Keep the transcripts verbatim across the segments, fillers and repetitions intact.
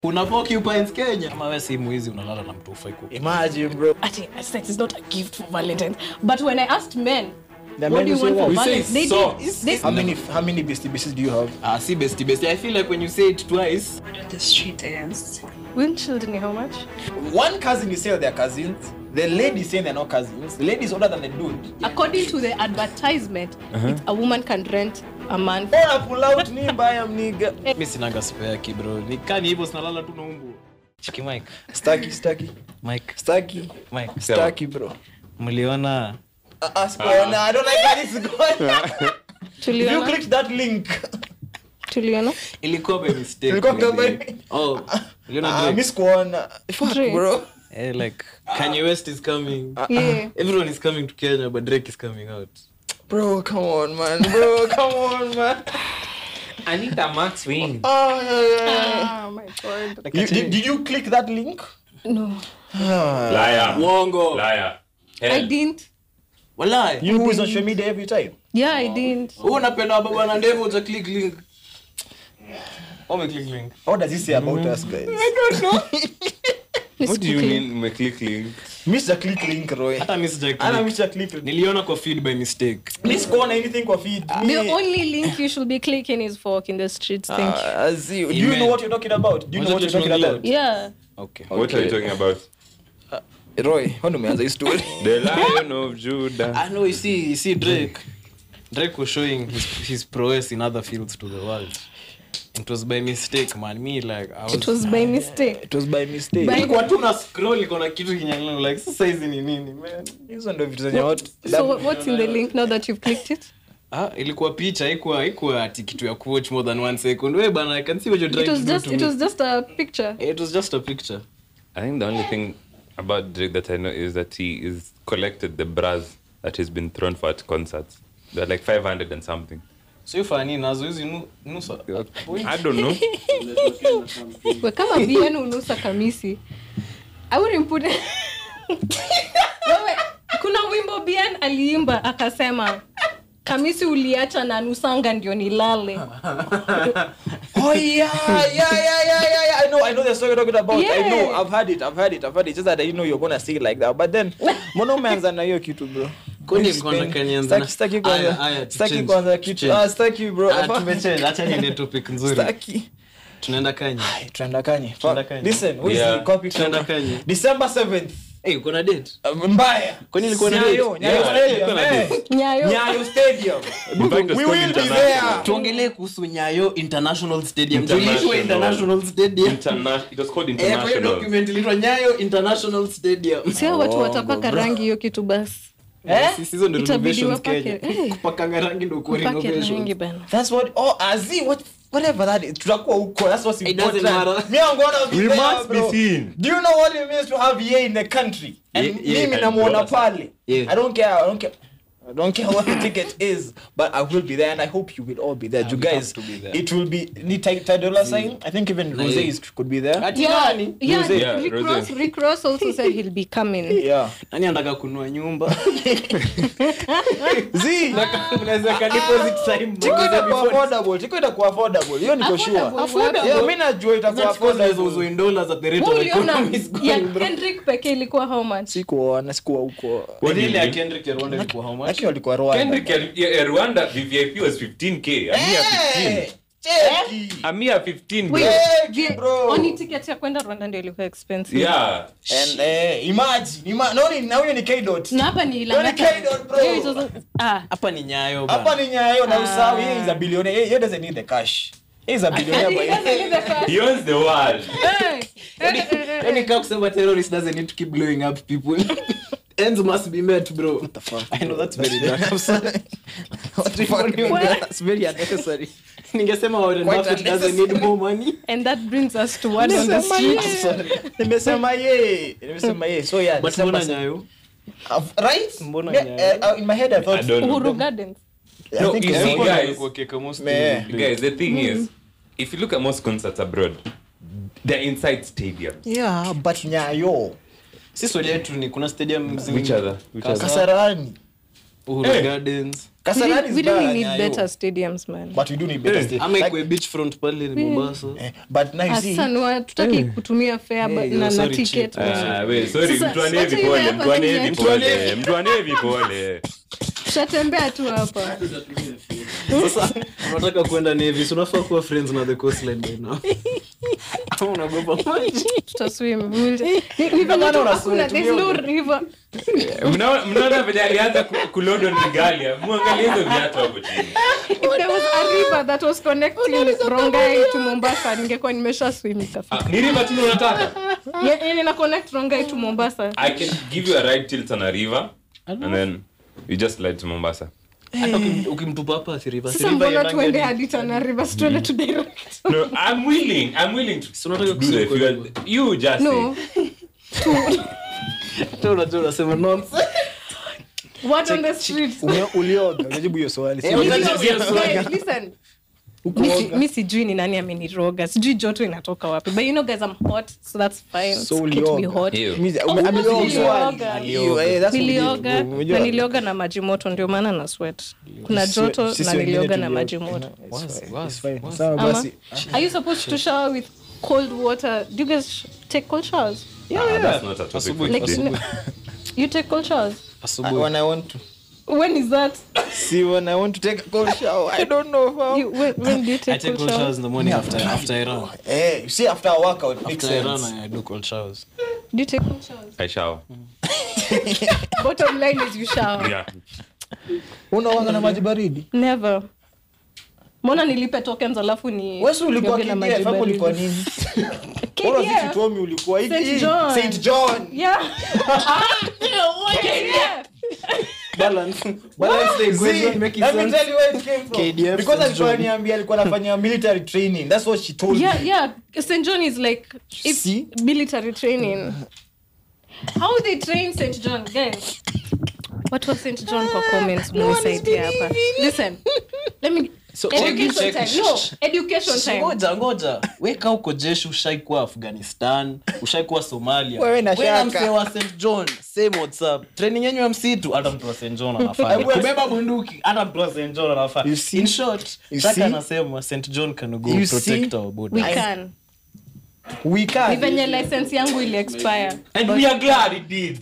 Kuna porcupines Kenya. Kama wewe si muizi unalala na mtu ufai kuku. Imagine bro. I think sex is not a gift for Valentine's. But when I asked men, The what men do you say want for what? Valentine's? They so. did. They How many how many bestie besties do you have? Ah, si bestie bestie. I feel like when you say it twice. What are the street ends? windshield ni how much? One cousin is saying they're cousins. The lady is saying they're not cousins. The lady is older than the dude. According to the advertisement, uh-huh. it's a woman can rent a man. Oh, pull out ni mbaya mniga. Mimi sinaga spare ki bro. Nikani hivyo sinalala tu na umbu. Chiki mic. Staki staki. Mic. Staki. Mic. Staki bro. Mliona Uh, uh, uh, I don't like how this is going. Tuliona. You clicked that link. Tuliona. ilikuwa by mistake. Ilikuwa by Oh, uliona Ah, Drake? miss kuona. Fuck Drake. bro. Eh, like Kanye West is coming. Yeah. Everyone is coming to Kenya, but Drake is coming out. Bro, come on man. Bro, come on man. Anita Max win. Oh, yeah, yeah. Oh my god. Like You, a did, did you click that link? No. Liar. Wongo. Liar. I didn't. Walai. You who is on social media every time? Yeah, I didn't. Wewe unapenda baba na ndevu uta click link. Ome click link. What does he say about us guys? I don't know. What do you mean me click link? Mister Click Link Roy. Hata miss Jack. Ana Mister Click Link. Niliona kwa feed by mistake. Miss kuona anything kwa feed. The only link you should be clicking is for in the streets. Thank you. Uh, do you know what you're talking about? Do you know what you're talking about? Yeah. Okay. What are you talking about? Roy, how umeanza hii story? The Lion of Judah. I know, you see, you see Drake. Drake was showing his his prowess in other fields to the world. It was by mistake, man. Me like I was It was by mistake. It was by mistake. By- Nilikuwa tu na scroll iko na kitu kinyang'anya like sasa hizi ni nini man. Hizo ndio vitu zenye watu. So what- what's in the link now that you've clicked it? Ah, ilikuwa picha, haikuwa haikuwa ati kitu ya kuwatch more than one second. Wewe bana, I can see what you're trying It was to do just to it me. was just a picture. It was just a picture. I think the only thing about Drake that I know is that he is collected the bras that has been thrown for at concerts. They're like five hundred and something. So you funny nazo hizi nu nusa. I don't know. We kama bien unusa kamisi. I wouldn't put it. Wewe kuna wimbo bien aliimba akasema kamisi uliacha na nusanga ndio nilale. Oh yeah, yeah, yeah, yeah, yeah, yeah. I know, I know the song you're talking about. Yeah. I know, I've heard it, I've heard it, I've heard it. Just that I didn't know you're gonna sing it like that. But then, mbona umeanza na hiyo kitu bro? Kwani kwanza kanianza na- Staki, staki Aya, kwanza. aya, Staki change, kwanza kitu. change. Ah, staki bro. Ah, tumechange. Acha niende topic nzuri. Staki. Tunaenda Kanye. Ay, tunaenda Kanye. Tunaenda Kanye. Listen, who is Yeah. the copy? Tunaenda Kanye. December seventh. Eh, uko na date? Uh, Mbaya. Kwani ilikuwa na Nyayo, date? Nyayo Yeah, Stadium. ilikuwa na eh. Nyayo. Nyayo Stadium. In fact, it was We called will be International. there. Tuongelee kuhusu Nyayo International Stadium. International. Tulikuwa International Stadium. Interna- it was called Eh, kwa hiyo International. document ilitwa Nyayo International Stadium. Sio watu Oh, watapaka bro. rangi hiyo kitu basi. Eh? Sisi hizo ndio Itabidi renovations wapake. Kenya. Eh. Kupaka rangi ndio kwa Pake rangi renovation. bana. That's what. Oh, Azi, what? Whatever that is. Tutakuwa huko. That's what's It important. doesn't matter. Me, I'm gonna be We there, must be bro. seen. Do you know what it means to have ye in the country? And Yeah, yeah, mimi and namuona dollars. pale. Yeah. I don't care. I don't care. I don't care what the ticket is, but I will be there, and I hope you will all be there. Yeah, you we have guys, to be there. it will be. Need Ty dollar sign. I think even Yeah. Rose is, could be there. Ati Yeah, nani? yeah, Rose. Yeah, Rick Rose. Ross, Rick Ross also said he'll be coming. Yeah. Nani anataka kununua nyumba? Z. Unaweza ka deposit time. Tiko itakuwa affordable. Tiko itakuwa affordable. Hiyo niko sure. Affordable. Yeah, mimi najua itakuwa That's because there's affordable. also in dollars at the rate of Wewe the uliona economy is ya going, bro. Kendrick pekee ilikuwa how much? Sikuona, sikuwa huko. What do you Ile ya mean? Kendrick ya Rwanda ilikuwa how much? Lakini walikuwa Rwanda. Kendrick ya- ya- ya Rwanda V V I P was fifteen K. I'm here fifteen. Hey, cheki. I'm here fifteen, bro. Wait, Cheki, the bro. only ticket ya kwenda Rwanda ndio ilikuwa expensive. Yeah. And eh, imagine, ima, no ni na huyo ni K-dot. Na hapa ni Don't care, don't, bro. Hiyo itozo- ah. Hapa ni Nyayo bana. Hapa ni Nyayo na usahau, he is a billionaire. He, he doesn't need the cash. He is a billionaire by He owns the world. Hey. Eh, eh, eh, eh. Yaani kama kusema terrorist doesn't need to keep blowing up people. Ends must be met, bro. What the fuck? I know that's very dark. I'm sorry. What the fuck? What? That's very unnecessary. Ningesema Warren Quite Buffett doesn't need more money. And that brings us to word on the Nimesema street. ye. Sorry. Nimesema ye. Nimesema ye. So yeah, But December mbona Nyayo? seventh. Right? Mbona Me- Nyayo? uh, uh, in my head I thought I don't know. Uhuru Gardens. I No, think you it's- see, guys, Ilikuwa keka most Meh. of the Guys, the thing is, if you look at most concerts abroad, they're inside stadiums. Yeah, but Nyayo. Si swali yetu ni kuna stadium Which other? Which other? Kasarani. Uhuru Hey. Gardens. We, Kasarani really- is we better really than need Nyayo. better stadiums, man. But we do need better Eh. state. Ama Like, ikwe beachfront pale ni Mombasa. eh, but now you see, Asanwa tutaki kutumia fare Hey, ba- yo, na, na sorry, ticket. chief. Ah, we, sorry, Sasa- mtu wa sasa Navy hiyo pole, hapa mtu wa ni Navy ya- pole, mtu wa Navy pole. Tutatembea tu hapa. Sasa unataka kwenda Navy, so unafaa kuwa friends na the coastline by now. Ama unaogopa maji? Tutaswim. We'll- ni- ni venye maana tu una hakuna- sweat, there's no river. Mnaona mnaona vile alianza ku- kulodon regalia. Muangalie hizo viatu hapo chini. If there was a river that was connecting Rongai to Mombasa, ningekuwa nimesha swim kafika. Ah, ni river tu unataka? Yeah, yeah, ina connect Rongai to Mombasa. I can give you a ride till Tana River and then you just ride to Mombasa. Hata ukim- ukimtupa hapa Athi River, Athi Sasa River mbona inaenda tuende hadi- hadi Tana River, si tuende tu direct? No, I'm willing. I'm willing to, So unataka to do that. If kusema you, are- you just No. say. Hata unajua unasema nonsense. What on the streets? ume- ulioga. Unajibu hiyo swali. Eh, Nilioga. Unajua Guys, listen. Mi si- mi sijui ni nani ameniroga, sijui joto inatoka wapi, but you know guys, I'm hot, so that's fine. So It's good to be ulioga. hot. Ew. Means- Oh, ume- amelioga nilioga. swali. Hiyo, eh, that's what Nilioga it is. Umejua- na nilioga na maji moto, ndio maana na sweat. Kuna Sisi- joto sisi na wengine nilioga na tulioga. maji moto. It's fine, Was- it's fine. was- Sawa Ama, basi. are you supposed to shower with cold water? Do you guys sh- take cold showers? Ah, that's not a topic Asubuhi. for Like, today. you take cold showers? I- Asubuhi. when I want to When is that? see when I want to take a cold shower. I don't know how. You, when, when do you I take take cold cold showers showers? in the morning after after I run. Eh, you see after a workout makes After I run, sense. I do cold showers. Do you take cold showers? I shower. Bottom line is you shower. Yeah. Unaoga na maji baridi? Never. Mbona nilipe tokens alafu ni Wewe si ulikuwa nioge na K D maji F hapo baridi? ulikuwa nini? K D F? Bora sisi tuomi ulikuwa hiki. Saint John. Saint John. Yeah. K D F. Balance. Balance the equation, See, make it let me sense. tell you where it came from. K D F, Because Saint alikuwa John. ananiambia alikuwa anafanya military training. That's what she told Yeah, me. yeah. Saint John is like it's See? military training. How they train Saint John, guys? What was Saint John for comments? no one is Mnisaidia hapa. believing. Listen. Let me So, education check- time. check- No, education time. ngoja ngoja weka huko jeshi, ushaikuwa Afghanistan, ushaikuwa Somalia, Wewe na shaka. msee wa Saint John, same WhatsApp training yenyu ya msitu, hata mtu wa Saint John anafanya Wewe- kubeba bunduki, hata mtu wa Saint John anafanya. You see? In short, You Shaka see? anasema Saint John can go You protect see? our We borders. can. We Ni can. venye license yangu ili expire. And we are glad it did.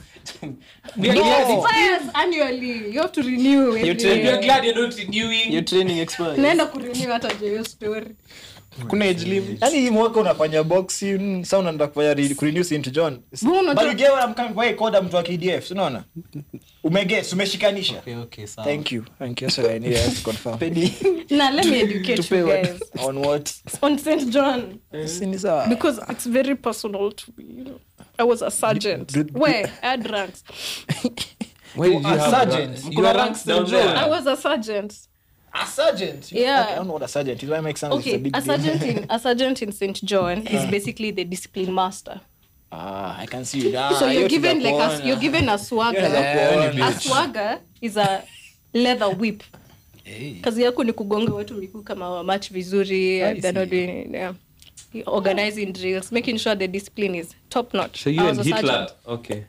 We are No. glad it Expires annually. You have to renew every You train- We are year. glad you're not renewing. Your training expires. Naenda kurenew hata je hiyo story. Kuna age limit. Yaani hii mwaka unafanya boxing, sasa unaenda kufanya re- kurenew Saint John. Wewe unajua- But you get what I'm coming for, code mtu wa K D F, unaona? Umeguess, umeshikanisha. Okay, okay, sawa. Thank you. Thank you. Sorry, I need to confirm. Now let me educate you Tupewe. guys On what? on Saint John Si ni sawa. because it's very personal to me. You know, I was a sergeant. Did- did- Where I had ranks. Where did you A have sergeant. ranks? Kuna Your ranks ranks down Saint John. I there. was a sergeant. A sergeant? Yeah. Okay, I don't know what a sergeant is. Why make sound it's a Okay, big a deal. sergeant in a sergeant in Saint John is basically the discipline master. Ah, I can see you. Ah, So hiyo you're given like a, tunakuona. you're given a swagger. Yeah, A swagger is a leather whip. Kazi yako ni kugonga watu miguu kama wa match vizuri, I they're not see. doing yeah. Organizing drills, making sure the discipline is top notch. So you I was and a Hitler. sergeant. Okay.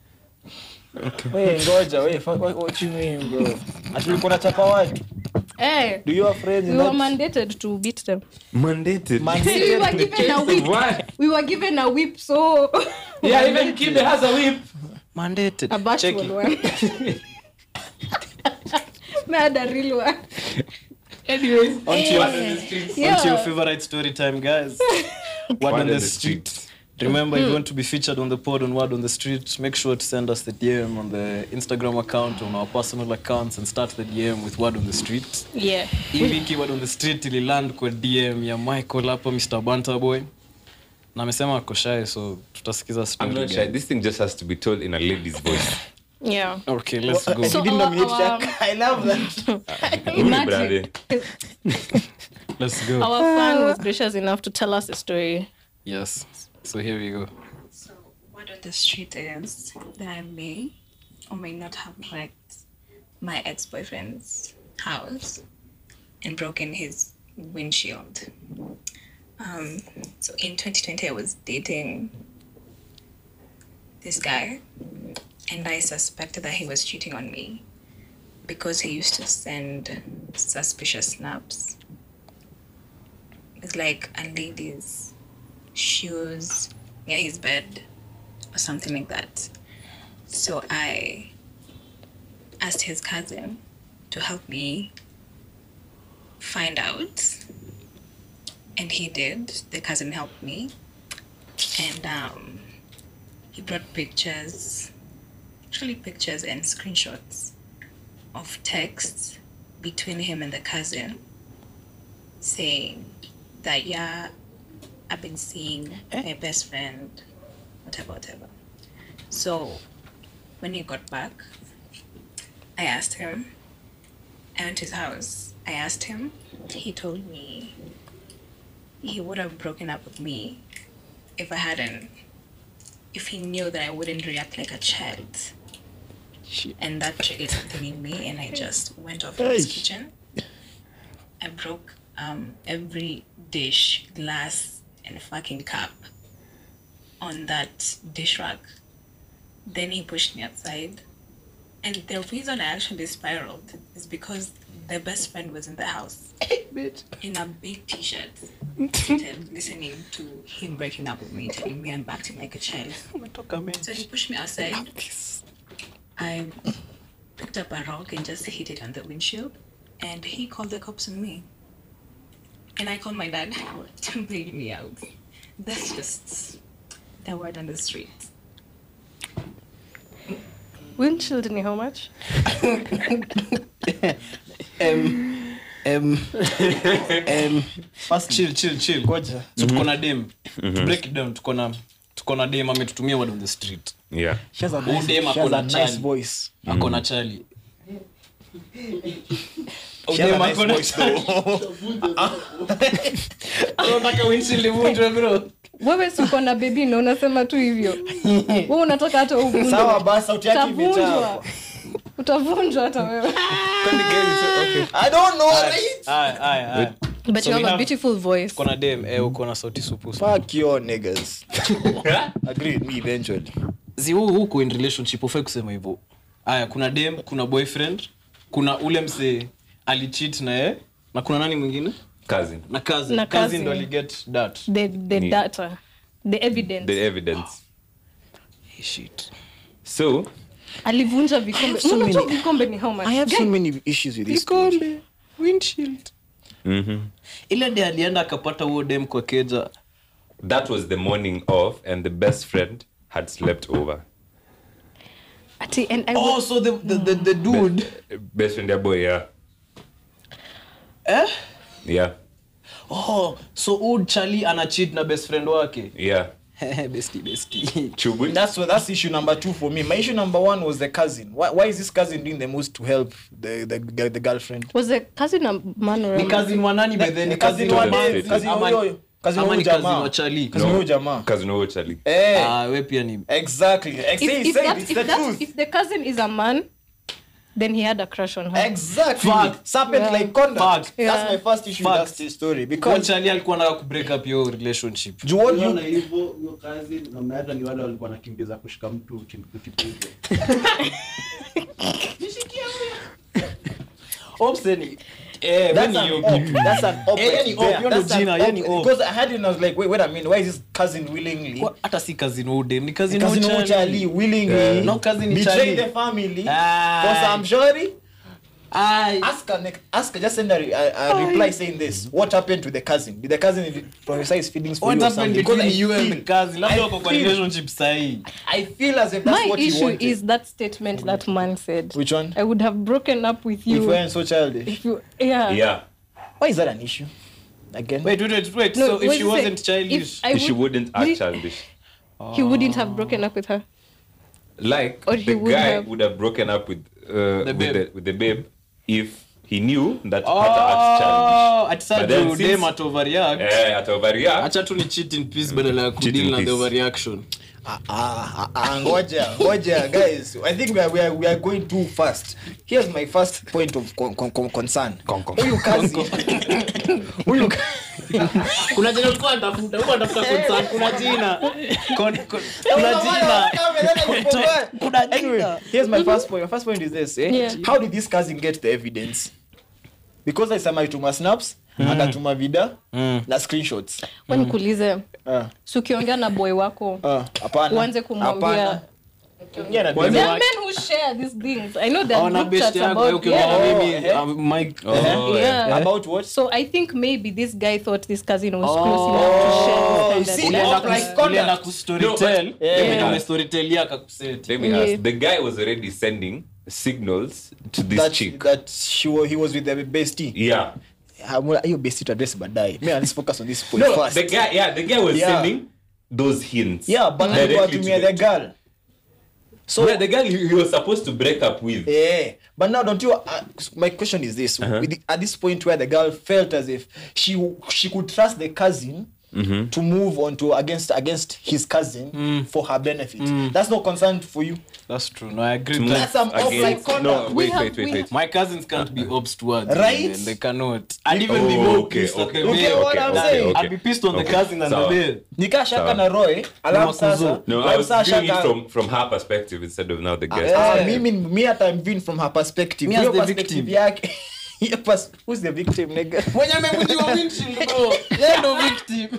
Wait, ngoja, wait, fuck, what, what you mean, bro? Ati ulikuwa unachapa watu? Eh, Do you have friends we in were that? mandated to beat them. Mandated. Man- See, we were given a whip. Why? We were given a whip, so Yeah, even Kibe has a whip. Mandated. a Check virtual it. one. Me had a real one. Anyways, On to your, on the streets. Yeah. on to your favorite story time, guys. Word on the street. Remember, if you want to be featured on the pod on Word on the Street, make sure to send us the D M on the Instagram account, on our personal accounts, and start the D M with Word on the Street. Yeah. Hii wiki Word on the Street ililand kwa D M ya Michael hapa, Mister Banter Boy. Na amesema ako shy, so tutasikiza story. I'm not shy. guys. This thing just has to be told in a lady's voice. Yeah. Okay, let's go. And So you didn't our- nominate our- Shaq. I love that. Imagine. Let's go. Our fan was gracious enough to tell us a story. Yes. So here we go. So, what on the street is that I may or may not have wrecked my ex-boyfriend's house and broken his windshield. Um, so in twenty twenty, I was dating this guy, and I suspected that he was cheating on me. because he used to send suspicious snaps. It's like a lady's shoes near his bed or something like that. So I asked his cousin to help me find out, and he did. The cousin helped me, and um, he brought pictures, actually pictures and screenshots of texts between him and the cousin saying that, yeah, I've been seeing my best friend, whatever, whatever. So when he got back, I asked him, I went to his house, I asked him, he told me he would have broken up with me if I hadn't, if he knew that I wouldn't react like a child. Shit. And that triggered something in me, and I just went off in his kitchen. I broke um, every dish, glass, and fucking cup on that dish rack. Then he pushed me outside. And the reason I actually spiraled is because the best friend was in the house. Bitch. In a big t-shirt. Seated, listening to him breaking up with me, telling me I'm acting like a child. So he pushed me outside. I picked up a rock and just hit it on the windshield. And he called the cops on me. And I called my dad to bail me out. That's just the word on the street. Windshield ni how much? um, um, um, first chill, chill, chill. Goja. So tuko na dem. To break it down, tuko na tuko na dem ametutumia word on the street. Yeah. She has a nice, Dem she has a akona nice chali. voice. Akona chali. She has a nice voice though. Unataka windshield ivunjwe bro. Wewe uko na baby na unasema tu hivyo. Wewe unataka hata uvunjwe. Sawa basi sauti yake imejaa. Utavunjwa hata wewe. I don't know. Right? Aye, aye, aye. But So you we have a have- beautiful voice. Uko na dem, eh uko na sauti supu. Fuck your niggas. Agree with me eventually. Zi huu huko in relationship ufai kusema hivyo. Aya, kuna dem, kuna boyfriend, kuna ule mse alicheat na yeye, na kuna nani mwingine? Cousin. Na cousin. Na Cousin cousin. ndo aliget that. The the Yeah. data, the evidence. The evidence. Hey, shit. So, Alivunja vikombe. so Unajua many- vikombe ni how much? I have so Guy, many issues with this. story. Vikombe, windshield. mhm. Ile de alienda akapata huo dem kwa keja. That was the morning of, and the best friend had slept over. ati and I Oh, was, so the the the, the dude. Best friend, yeah, boy, yeah. Eh? Yeah, Oh, so old Charlie ana cheat na best friend wake. yeah. bestie, bestie. Chubu. That's what that's issue number two for me. My issue number one was the cousin. Why, why is this cousin doing the most to help the the, the, the girlfriend? was a cousin a man or a Ni woman? cousin wa nani by then? Ni cousin wa wa Cousin Dave, cousin Ama- huyo, cousin ama huyo ni cousin jamaa. wa Charlie. Cousin huyo jamaa. Cousin of Charlie. Eh, Ah, we pia ni. exactly. Ex- If, say, if, say that, it's if, the that, truth. if the cousin is a man, then he had a crush on her. Exactly. Fact. Serpent Yeah. like conduct. Fact. Yeah. That's my first issue Fact. with that story. Kwa Because Charlie alikuwa anataka ku break up your relationship. do what Unaona you hivyo hiyo kazi na mnaenda ni wale walikuwa nakimbiza kushika mtu ukimkuta. Opseni. Eh, that's when an you op. That's an op. Eh, yani op, hiyo ndo That's an jina, op. yani op. Because I had it and I was like, wait, wait a minute. Why is this cousin willingly? Kwa- hata si cousin wa dem, ni cousin wa Cousin Charlie. of Charlie willingly Yeah. No, cousin ni betray Charlie. the family Aye. for some shorty. Ai. Ask her, next- ask her, just send her a, a reply saying this. What happened to the cousin? Did the cousin prioritize feelings for What you or happened something? Because between I you and feel- the cousin? Labda I wako kwa feel- relationship sahi. I feel as if that's My what you issue wanted. is that statement that man said. Which one? I would have broken up with If you we're so childish. if you. Yeah. Yeah. Why is that an issue? Again? Wait, wait, wait, wait. No, So if what she is it? wasn't childish, If I She would- wouldn't act he- childish. He wouldn't have broken up with her. Like, Or he the would guy have- would have broken up with, uh, The with, babe. the, with the babe if he knew that her to act oh, at But then such since- dem at overreact. childish. Eh, at overreact. Acha tu ni cheat in peace badala ya Cheat kudeal in na the peace. overreaction. Ah, ah, ah, ngoja, ngoja, guys. I think we are, we are, we are going too fast. Here's my first point of con- con- con- concern. Huyu kazi. Huyu ka- kuna jina ulikuwa unatafuta ulikuwa unatafuta concern kuna jina kuna jina kuna jina. Here's my first point. My first point is this, eh? Yeah. How did this cousin get the evidence? Because I sema ituma snaps, akatuma vida na screenshots. Kwani kuulize. Ah. Si ukiongea na boy wako. Ah, hapana. Uanze kumwambia. Hapana. Ukiongea na There demu are wake. men who share these things. I know there are ona group chats best yako about okay yeah. na mimi eh? um, Mike Oh, Yeah. About what? So I think maybe this guy thought this cousin was Oh. close enough to share you this see, kind ulienda of like stuff. contact. ulienda ku storytell Yeah. mimi ndio storytell akakuset Let me Yeah. ask. The guy was already sending signals to this That chick. that she was, he was with the bestie. Yeah. Hamuna hiyo bestie to address baadaye. Me let's focus on this point No, first. the guy. Yeah, the guy was Yeah. sending those hints. Yeah, but Directly alikuwa to tumia the the girl. So yeah, the girl he, he was supposed to break up with. Yeah, but now don't you? Uh, my question is this: Uh-huh. with the, at this point where the girl felt as if she she could trust the cousin Mm-hmm. to move on to against against his cousin Mm. for her benefit, that's not concerned for you. that's true no I agree To with move that. That's some offside against- conduct. No, We wait, have- wait, wait, we wait. My cousins can't be obs towards me, Right? man. They cannot. And even Oh, the more okay, pissed at okay, the okay, babe. what I'm I'd- saying. I'd be pissed on the Okay. cousin and Sawa. the babe. Nika shaka Sawa. na Roy, alafu Makuzo. sasa. No, I alafu was sasa viewing it shaka- from from her perspective instead of now the guest. Ah, Yeah. mimi me at I'm viewing from her perspective. Me as Hiyo the perspective victim. yake. Hiyo pers- who's the victim, nigga? Mwenye amevunjiwa windshield, bro. Yeye ndo victim.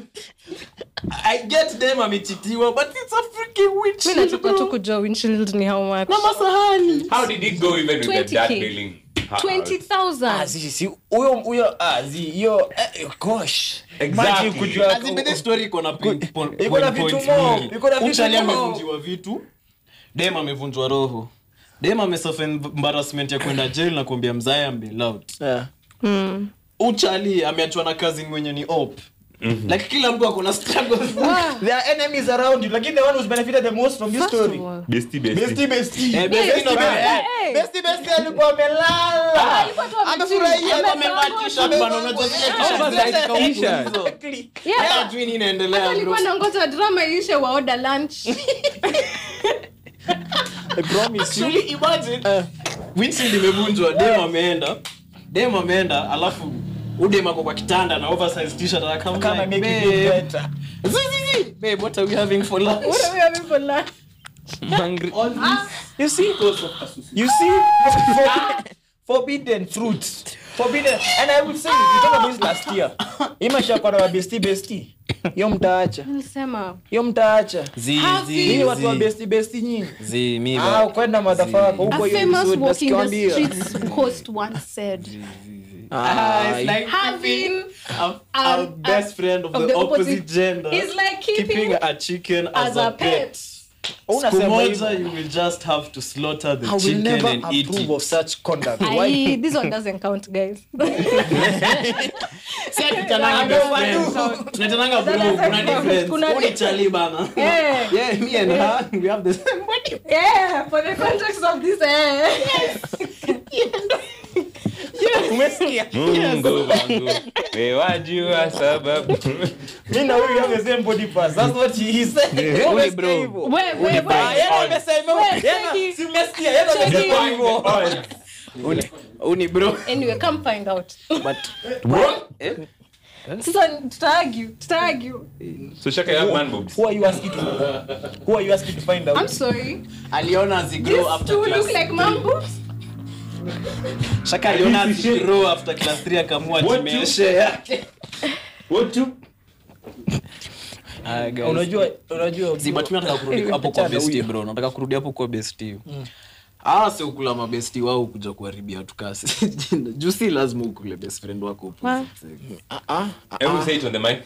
I get them amechitiwa, but it's a freaking Mimi windshield, nataka tu bro. kujua windshield ni how much. Na masahani. How did it go even with the twenty dad K. bailing her out? twenty Ah, thousand. si si huyo huyo ah zi hiyo eh, gosh. Exactly. Imagine kujua Azibede story iko na pin- pon- iko na point vitu points more, mingi. iko na vitu Uchali more. amevunjiwa vitu. Dem amevunjwa roho. Dem amesuffer embarrassment ya kwenda jail na kuambia mzae I'm being loud. Yeah. Mm. Uchali ameachwa na cousin mwenye ni op. Like kila mtu akona struggles. There are enemies around you. Like the one who's benefited the most from this First story. of all, Bestie, bestie. Bestie bestie. Eh, Bestie bestie ndo bestie. best. Hey. Bestie bestie alikuwa amelala. alikuwa tu amechill. Amefurahia. Amevaa Amevaa ngozi. t-shirt bana, unajua zile t-shirt Oversized zile kaumu t-shirt. hizo. Yeah. Hata hajui nini inaendelea, Hata bro. alikuwa anaongoza drama iishe wa order lunch. I promise you. Actually, imagine windshield imevunjwa, dem ameenda. Dem ameenda alafu udem ako kwa kitanda na oversized t-shirt anakama Kama like, make it look babe. better. Zi, zi, zi. Babe, what are we having for lunch? What are we having for lunch? Hungry. You see? You see? For- Forbidden fruit. Forbidden. And I would say we talked about this last year. Imesha kwa na bestie bestie. Hiyo mtaacha. Nilisema. Hiyo mtaacha. Zi, Havi. zi, Hii watu wa zi. bestie bestie nyinyi. Zi, mi Ah, ba- kwenda motherfucker A huko hiyo famous episode walking the nasikwambia. streets host once said, Ah, it's like having a, a um, best friend of, of the, the opposite, opposite- gender is like keeping, keeping a chicken as, as a, a pet. pet. Siku Unasema moja hivyo. you will just have to slaughter the I will chicken never and eat approve it. of such conduct. Aye, Why? this one doesn't count, guys. Si ati tutananga best friends. Tunatananga bro, kuna difference. Kuna Uni chali bana. Yeah. Yeah, me and her, we have the same body. Yeah, for the context of this, eh? Umesikia? Mungu wangu, wewajua sababu. Mimi na wewe have the same body parts. That's what he said. Uni bro. Wait, wait, Ah, wait. yeye amesema Wait, yeye Cheki. si umesikia yeye amesema hivyo. Uni, uni bro. Anyway, come find out. But eh? Sasa tutaargue, tutaargue. So Shaka, you have man boobs. Who are you asking to Who are you asking to find I'm out? sorry. aliona as he grow These after two class. look like man boobs. Shaka aliona as he grow after class three akamua What jimeshe yake. What to? Ah, guys. Unajua unajua Zi, but mimi nataka kurudi hapo kwa bestie bro. Nataka kurudi hapo kwa bestie. Ah, si ukula mabesti wao kuja kuharibia tu kasi. Juu si lazima ukule best friend wako opposite. ah ah Everyone say it on the mic.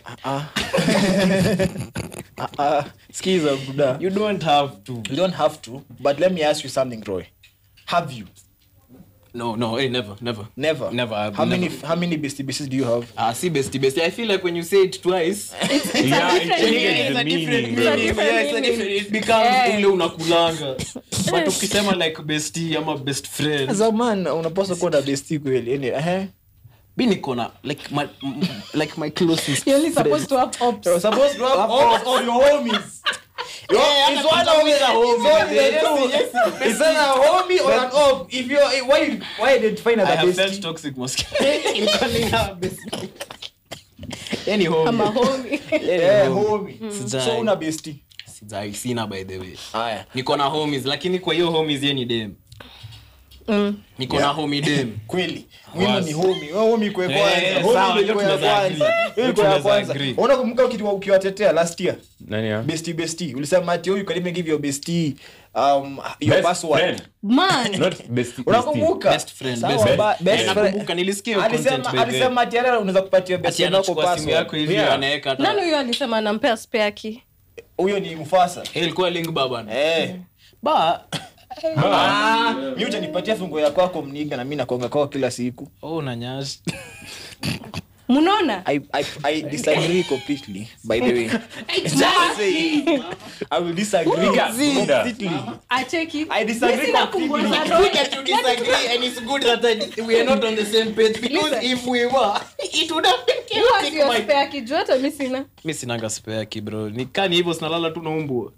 ah skiza buda. You don't have to. You don't have to, but let me ask you something, Roy. Have you? No, no, hey, never, never. Never. Never, I've How many never. how many bestie besties do you have? Ah, see bestie, bestie. I feel like when you say it twice, Yeah, it different changes meaning. the it's a different meaning. It's a meaning. different Yeah, it's a meaning. different. It becomes Yeah. ule unakulanga. But ukisema like bestie ama best friend, As a man, unapaswa kuwa na bestie kweli. Yaani eh. mi niko na like my m- like my closest. You're only supposed to have ops. You're supposed to have all of your homies. Yeah, It's one of the homie. It's only the two. It's either a homie or an op. If you why you why did you find I another have felt bestie? toxic masculinity in calling her bestie. Any homie. Ama homie. Eh, homie. Sijai. So una bestie. Sijai, sina by the way. Haya. Niko na homies lakini kwa hiyo homies yeye ni dem. Mm. Niko na homie dem. Kweli. Mimi ni homie. Wewe homie kwa Eh, kwanza. sawa, Homie hiyo kwa tunaweza kwanza. agree. Hiyo kwa Tunaweza kwanza. agree. Unakumbuka ukiwa ukiwatetea last year? Nani ya? Bestie bestie. Ulisema ati you can even give your bestie um your Best password. friend. Man. Not bestie. bestie. Unakumbuka? Best friend, Sawa, best ba- friend. best Eh, friend. nakumbuka, nilisikia hiyo content Alisema by the way. alisema ati yeye unaweza kupatia Ati bestie yako anachukua simu password. yako hivi Yeah. anaweka hata. Nani huyo alisema anampea spare key? Huyo ni Mufasa. Eh, ilikuwa link baba. Eh. Ba. Ah, mimi utanipatia fungo ya kwako mniga na mimi nakonga kwako kila siku. Oh, na nyash. Munaona? I I I disagree completely by the way. Just saying. I will disagree completely. Acheki. I disagree Mimi sina completely. kungua It's na good that you disagree and it's good that I, we are not on the same page because Listen. if we were it would have been Who has chaotic. your My spare key? Juu hata mimi sina. mimi sinanga spare ki bro. Nikani hivyo sinalala tu na umbwa.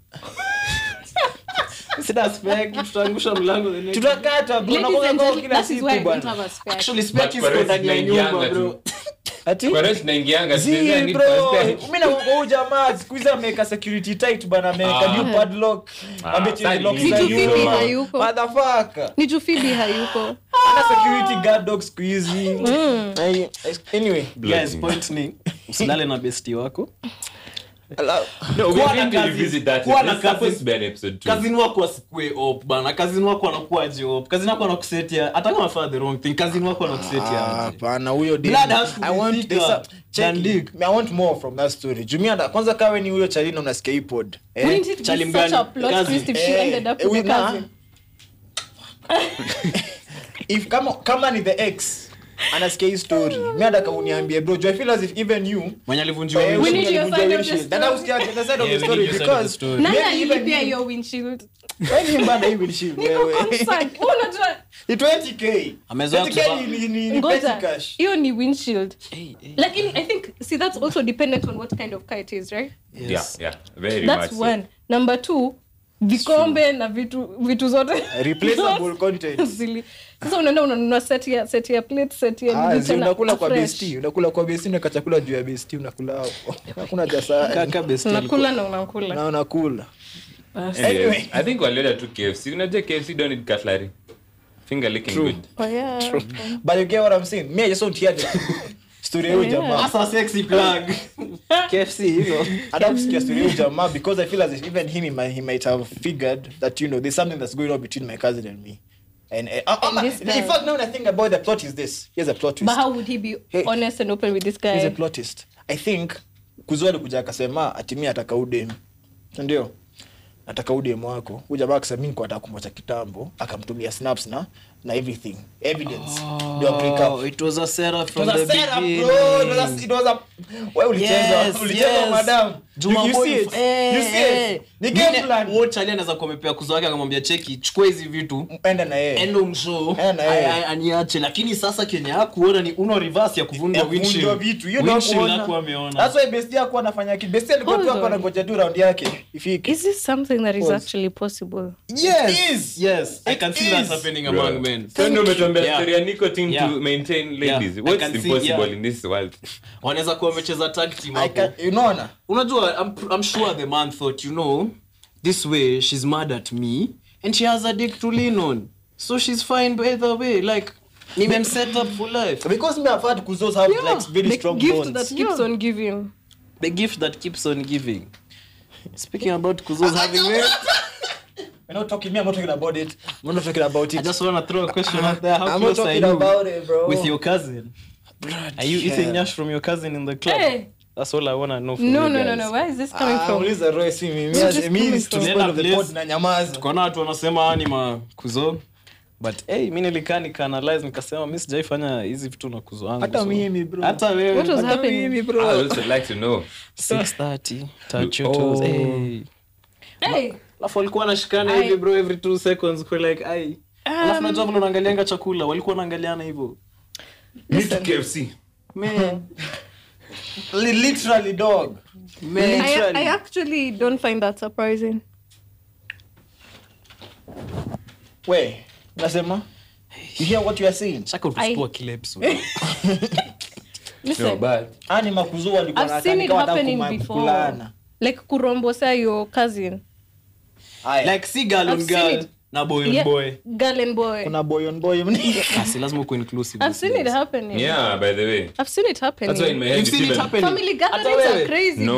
Sina spare ki tutaangusha mlango the next. Tutakata bro Ladies nakonga and kwako gentlemen, kila that is siku why I don't bwana. have a spare key. Actually spare But ki kwa iko ndani ya rest nyumba naingianga bro. tu. Ati? Kwa rest naingianga, Zii, siwezi need bro. for spare. Mimi na huyu jamaa siku hizi ameweka security tight bana, ameweka Ah. new padlock. Ah, Amechange lock sasa za Ni Phoebe nyumba. hayuko. Motherfucker. Ni juu Phoebe hayuko. Ana security guard dog siku hizi. Ai- Anyway, Guys, point ni usilale na bestie wako. ala- No, we Kuwa are na going to kazi- revisit that. kuwa na It's supposed kazi- to be an episode two. Kazini wako asikue op bana. Kazini wako anakuaje op. Kazini wako anakusetia hata kama fanya the wrong thing. Kazini wako anakusetia Ah, aje. hapana, huyo dem. Blood has to be I want thicker this, uh, check than it. dick. I want more from that story. Jumia da- kwanza kawe ni huyo Charina unasikia hii pod. Eh? Wouldn't it be Charlie such a Mgani, plot cousin. twist if she Eh, ended up eh, with we- a nah. cousin? If kama kama ni the ex anasikia hii story. Mimi nataka uniambie bro. Do I feel as if even you Mwenye alivunjiwa Eh, windshield. We need your alivunjwa side of the windshield. That I was scared the side of Yeah, the we story need your side of the because story. Nani maybe even alilipia you- hiyo windshield? Wewe ni mbana hii windshield wewe. Concerned. Unajua Ni twenty k. Amezoea twenty k kuva- ni ni ni petty ngoja cash. hiyo ni windshield Hey, hey. lakini I think see that's also dependent on what kind of car it is, right? Yes. Yeah, yeah, very That's much so. one. Number two, vikombe na vitu vitu zote Replaceable content. Zili- sasa unaenda unanunua set ya set ya plate set ya Ah, nini zi tena unakula kwa fresh. bestie, unakula kwa bestie na chakula juu ya bestie unakula hapo. Hakuna jasa. Kaka bestie alikuwa- unakula na unakula Na unakula. Bas. Anyways, Anyway. I think walienda tu K F C. Unajua K F C don't need cutlery. Finger licking good. Oh, yeah. But you get what I'm saying? Me, I just want to hear the story ya huyu jamaa. Asa sexy plug. K F C, you know. Hata kusikia story ya huyu jamaa because I feel as if even him he might, he might have figured that you know there's something that's going on between my cousin and me. And uh, uh, And uh, this in guy. fact, now when I think about the plot is this. Here's a plot twist. But how would he be Hey. honest and open with this Here's a guy? plot twist. I think Kuzo alikuja akasema ati mimi ataka udem. Ndio. Ataka udem wako. Huyu jamaa akasema mimi niko nataka kumwacha kitambo, akamtumia snaps na na everything. Evidence. Ndio break up. Oh, it was a setup from It was the a setup, beginning. bro. It was a, it was a wewe ulicheza, Yes, ulicheza yes. madam. Juma You, you boy, see it? eh, You see eh. it? Ni game Mine- plan. Wo Charlie anaweza kumepea kuzo wake akamwambia cheki chukua hizi vitu Enda na yeye. endo mshow Eh, na yeye. ay- ay- aniache lakini sasa Kenya hakuona ni uno reverse ya kuvunjwa Ya kuvunjwa windshield vitu. Hiyo ndio windshield kuona. hakuwa ameona That's why bestie yako anafanya kitu. Bestie alikuwa tu Hold hapa on. anangoja tu round yake ifike. Is this something that is Pause. actually possible? Yes. It is. yes I can It see that is. happening Bro. among men So ndio umetuambia Yeah. story ya nicotine Yeah. to maintain ladies. Yeah. I What's can see, impossible yeah. in this world? wanaweza kuwa wamecheza tag team I hapo can, you know na. unajua I'm, pr- I'm sure the man thought you know this way she's mad at me and she has a dick to lean on so she's fine by the way like nimem set up for life Because me I've had Kuzos have Yeah. like very The strong gift bonds. that keeps on giving. the gift that keeps on giving speaking about kuzos having me We're not talking me, I'm not talking about it. We're not talking about I it. just want to throw a question out there how I'm not close are talking you about it, bro. with your cousin are you eating hell. nyash from your cousin in the club Hey. that's all I want to know from No, you no, guys. no, no. Where is this coming Ah, from? uliza Roy si mimi. Where's this Mimi coming is to from? spoil of the Place. pod na nyamaza. kuna watu wanasema "Ah, ni makuzo but hey mi nilikaa nikaanalyze nikasema mi sijaifanya hizi vitu na kuzo wangu Hata so- mimi, bro. hata wewe What was Hata happening? mimi, I bro. also like to know. six thirty touch your Oh. toes hey Hey. alafu walikuwa wanashikana Ai. hivi bro every two seconds kwa like ai alafu najua vile unaangalianga chakula walikuwa wanaangaliana hivyo Me to K F C. man Li- Literally dog. man I, Literally. I actually don't find that surprising. We, nasema? You hear what you are saying? shaka utustua kila episode Listen, No, but Ani makuzo walikuwa I've seen it wanataka happening kuma- before. kulana. Like kurombosa your cousin. Aya. Like si girl on I've seen girl it. na boy on Yeah, boy. girl and boy. Kuna boy on boy mni. Asi lazima uko inclusive. I've seen it happening. yeah, by the way, I've seen it happening. that's why in my head You've it's seen it even happening. Family gatherings Hata are wewe. crazy. no.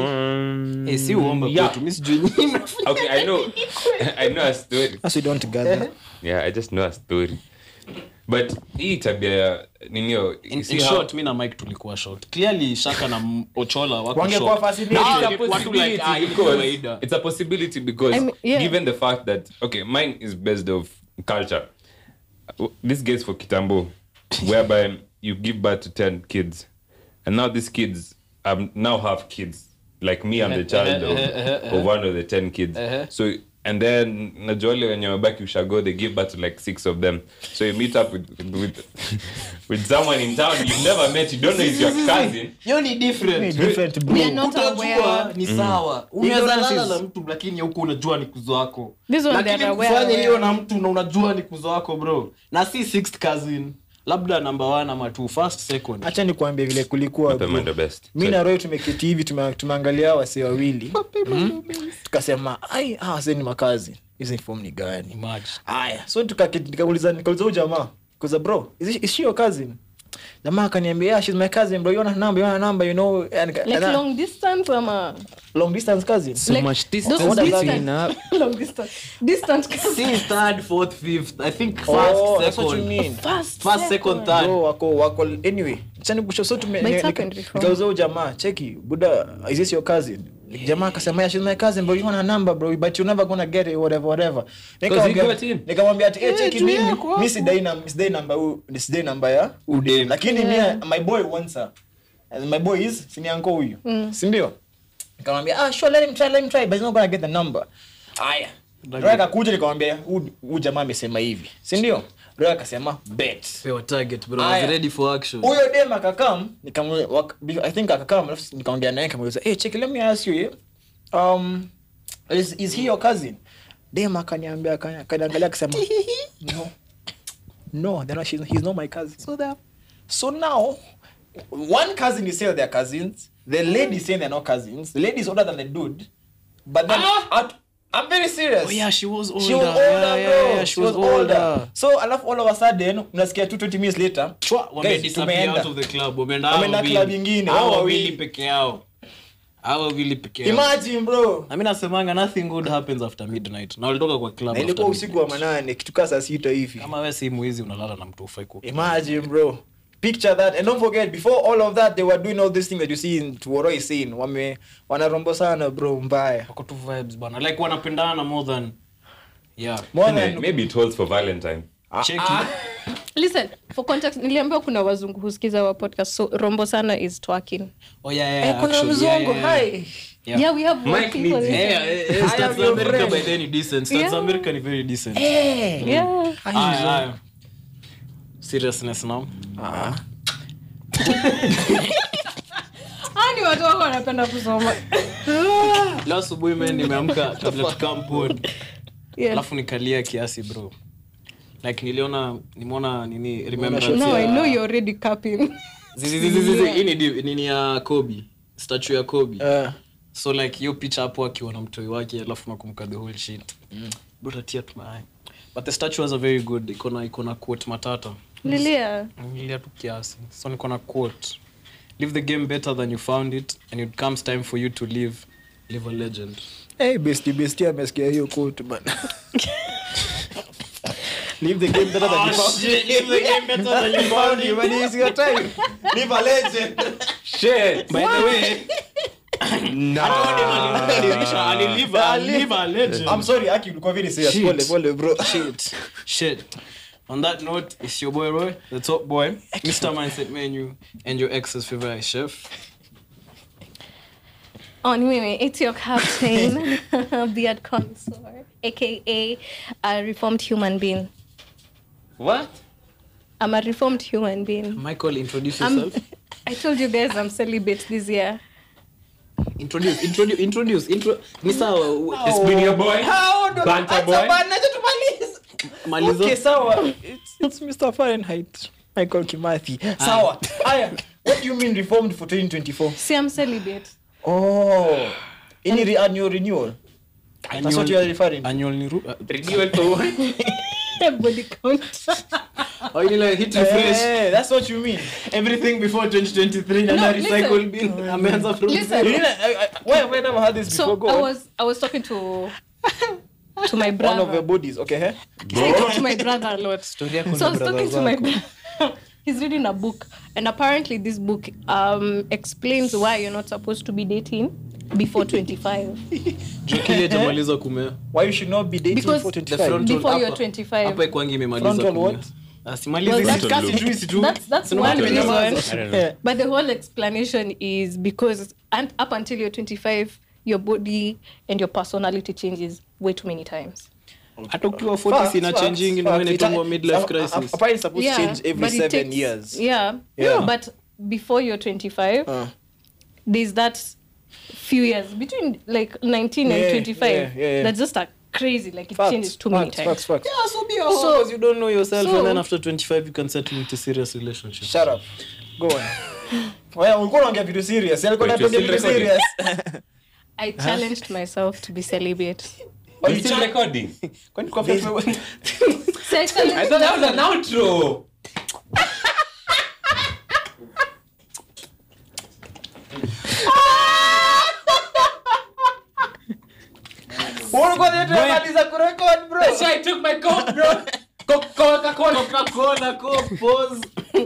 bro. Eh, si uomba Yeah. kwetu. Mimi sijui nini. Okay, I know. I know a story. As we don't gather. Yeah, I just know a story. But hii tabia ya nini yo, In, you see in how- short, mi na Mike tulikuwa short. Clearly Shaka na M- Ochola wako Wangekuwa short. fascinated. Na It's a watu like, possibility ah, hii ni because kawaida. it's a possibility because I mean, yeah. given the fact that okay, mine is based of culture. This gets for Kitambo, whereby you give birth to ten kids, and now these kids um, now have kids. Like me, I'm the child of, of one of the ten kids. So and then Najoli when you're back, you shall go. They give birth to like six of them. So you meet up with with with someone in town you've never met. You don't know it's your cousin. Hiyo ni different. Different bro. We are not Utajua aware. ni sawa. Unaweza Ignorance lala is- na mtu lakini huko unajua ni kuzo wako. This one Lakini they're aware, kufanya hiyo aware. na mtu na unajua ni kuzo wako bro. Na si sixth cousin. Labda number one ama two, first, second. Acha nikwambie vile kulikuwa. Them are the best. Mi na Roy tumeketi hivi tume- tumeangalia wase wawili. Tukasema ai ah wase ni makazi. Hizo form ni gani? Imagine. Aya, so tukaketi nikauliza nikauliza huyu jamaa. Kuza bro, is, it, is she your cousin? Jamaa akaniambia, yeah, she's my cousin bro. You want her number? You want her number? You know, and Like and, long distance ama long distance cousin. So like, much those distance distant- between long distance. Distant cousin. See third, fourth, fifth. I think first, Oh, second. that's what you mean. First, First, second, third. Bro, wako wako anyway. Chani kusho so tume But it's nika- happened before. nikauza huyu jamaa, cheki, buda, is this your cousin? Jamaa akasema, yeah, she's my cousin, bro. You want her number, bro, but you're never gonna get it, whatever, whatever. he got in. Nikamwambia ati, eh, cheki juu mimi, yako mimi sidai na sidai namba huu, sidai namba ya udem. Lakini Yeah. mimi my boy wants her. And my boy is sini yanko huyu. Si ndio? Nikamwambia, ah, sure, let him try, let him try, but he's not gonna get the number. Aya. Roy akakuja nikamwambia, huyu jamaa amesema hivi. Si ndio? Roy akasema, bet. Your target, bro. I was Aya. ready for action. Huyo dem akakam nikamwambia I think akakam alafu nikaongea naye kamaza hey check let me ask you yeah? um is is he your cousin? Dem akaniambia akanya- akaniangalia akasema no no they're not, she's, he's not my cousin. So that so now one cousin is saying they're cousins, the lady is saying they're not cousins, the lady is older than the dude, but then at, I'm very serious. Oh yeah, she was older. She was older, yeah, bro. yeah, yeah, She was older. So, alafu all of a sudden, unasikia two twenty minutes later, Chwa, guys, wamedisappear tumeenda. out of the club. Wameenda Wameenda hao club wawili. ingine, Hao hao wawili wawili. peke yao. Hao wawili peke yao. Imagine, bro. Na mimi nasemanga nothing good happens after midnight. Na walitoka kwa club Na after ilikuwa midnight. usiku wa manane, kitu kaa saa sita hivi. Kama wewe si mwizi unalala na mtu ufai ku. Imagine, bro. Picture that. And don't forget, before all of that, they were doing all these things that you see in Tuoro is saying. Wame, wanarombo sana, bro, mbaya. Wako tu vibes bana. Like wanapendana more than yeah. More Maybe, than... maybe it holds for Valentine. Cheki. Listen, for context, niliambiwa kuna wazungu husikiza wa podcast, so rombo sana is twerking. Oh yeah yeah. Eh, kuna actually, mzungu, yeah, yeah, yeah. hi. Yeah. Yeah, we have Mike white people. needs it. Yeah, listening. yeah, yeah. I Stats am your America friend. by then is decent. Stats Yeah. America ni very decent. Eh. Yeah. Aya, aya. Seriousness now. Ah. Ah, ni watu wako wanapenda kusoma. Leo asubuhi mimi nimeamka kabla tukam pod. Yeah. Alafu nikalia kiasi bro. Like niliona nimeona nini remembrance. Now I ya- know you're already capping. Zizi zizi zizi hii ni di- nini ya Kobe. Statue ya Kobe. Eh. So like hiyo picha hapo akiwa na mtoi wake alafu nakumbuka the whole shit. Mm. Bro tatia tu my. But the statue was a very good. Iko na iko na quote matata. Lilia. Nilia tu kiasi. So niko na quote. Live the game better than you found it and it comes time for you to live live a legend. Hey, bestie, bestie, amesikia hiyo quote, bana. Live the game better than you found it. Live the game better than you found it. When it's your time. Live a legend. Shit. By the way, No. I'm sorry, Aki, ulikuwa very serious. Shit. Pole, pole, bro. Shit. Shit. On that note, it's your boy Roy, the top boy, Mister Mindset Menu, and your ex's favorite chef. Oh, anyway, it's your captain, Beard Connoisseur, aka a reformed human being. What? I'm a reformed human being. Michael, introduce I'm, yourself. I told you guys I'm celibate this year. Introduce, introduce, introduce, intro. Mister It's been your boy. How do Banter boy. Malizo. Okay, sawa. It's, it's Mister Fahrenheit. Michael Kimathi. Sawa. Aya. What do you mean reformed for twenty twenty-four? See, I'm celibate. Oh. Any re- annual renewal? That's what you are referring to. Annual ni ru- uh, Renewal for what? Body count. oh, you like hit refresh. Hey, that's what you mean. Everything before twenty twenty-three na No, na listen. recycle bin. Ameanza from Listen. You didn't, I, I, why have I never had this before? So Go I on. was I was talking to to my One brother. of your bodies, okay? Huh? I talk to my brother a lot. Story yako So I na was brother talking to my zako. brother. He's reading a book, and apparently this book um, explains why you're not supposed to be dating before twenty-five. Jokile jamaliza kumea. Why you should not be dating Because for The twenty-five? frontal Before you're hapa- twenty-five. hapa ikwangi imemaliza Frontal kumea. what? Ah, simalizi Well, si that's- tukasi tu isi tu. That's that's Sina one mambo reason. inaanza. I don't know. Yeah. But the whole explanation is because and up until you're twenty-five, your body and your personality changes way too many times. Hata ukiwa forty Facts, sina facts, changing facts. na wewe It- ni midlife uh, uh, crisis. Apparently it's supposed to change every but it seven takes- years. Yeah. Yeah. But before you're twenty-five, Uh. there's that few years between like nineteen Yeah, and twenty-five. yeah, yeah, yeah. That's just a crazy. Like it Facts, changes too many facts, times. facts, facts. Yeah, so be a So- hoe because you don't know yourself so- and then after twenty-five you can settle into serious relationship. Shut up. Go on. Wewe ulikuwa unaongea vitu serious. Alikuwa Wait, anatuambia you're vitu still serious. I challenged myself to be celibate. Oh, You you still cha- recording? Kwani kwa This- So I I challenged thought that was myself. an outro. Ulikuwa unamaliza kurecord, bro. That's why I took my coke, bro. Coke, Coca-Cola. Coca-Cola, Coke, pause.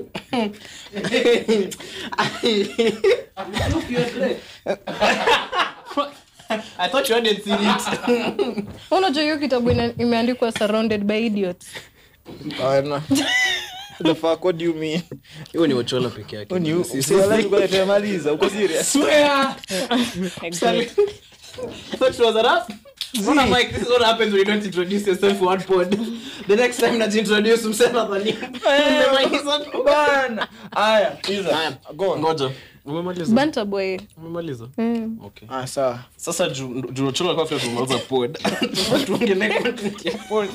I thought you hadn't seen it. Unajua hiyo kitabu ina- imeandikwa surrounded by idiots. Oh, no. The fuck, what do you mean? Hiyo ni Ochola peke yake. When you si wala ulikuwa unamaliza, uko serious? Swear. Sorry. I thought it was a rap. One of like, this is what happens when you don't introduce yourself for one pod. The next time that you introduce himself as a Bana. Aya, Iza. Aya. Go on. Ngoja. Umemaliza? Banter boy. Umemaliza? Okay. Ah, sawa. Sasa juu juu Ochola kwa after tumaliza pod. Tuongelee content ya pod.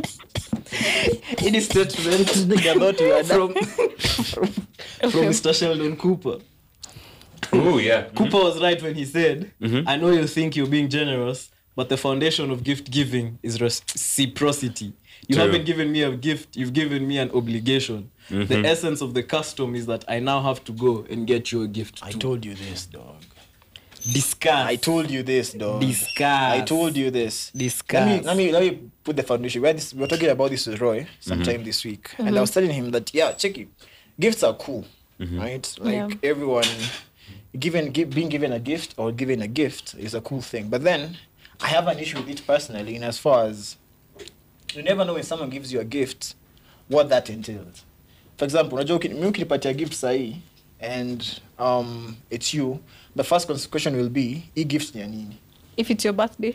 Any statement Nigga thought you had from from Mister Sheldon Cooper. Oh, yeah. Cooper was right when he said, I know you think you're being generous, but the foundation of gift giving is reciprocity. You True. haven't given me a gift, you've given me an obligation. The essence of the custom is that I now have to go and get you a gift. I too. told you this, dog. Discuss. I told you this, dog. Discuss. I told you this. Discuss. Let me let me let me put the foundation. We had this, we were talking about this with Roy sometime this week, and I was telling him that yeah, check it. Gifts are cool, right? Like Yeah. everyone, given give, being given a gift or given a gift is a cool thing. But then I have an issue with it personally, in as far as you never know when someone gives you a gift, what that entails. For example, unajua uki- mimi ukinipatia gift sahi and um it's you, the first cons- question will be, hii gift ni ya nini? If it's your birthday.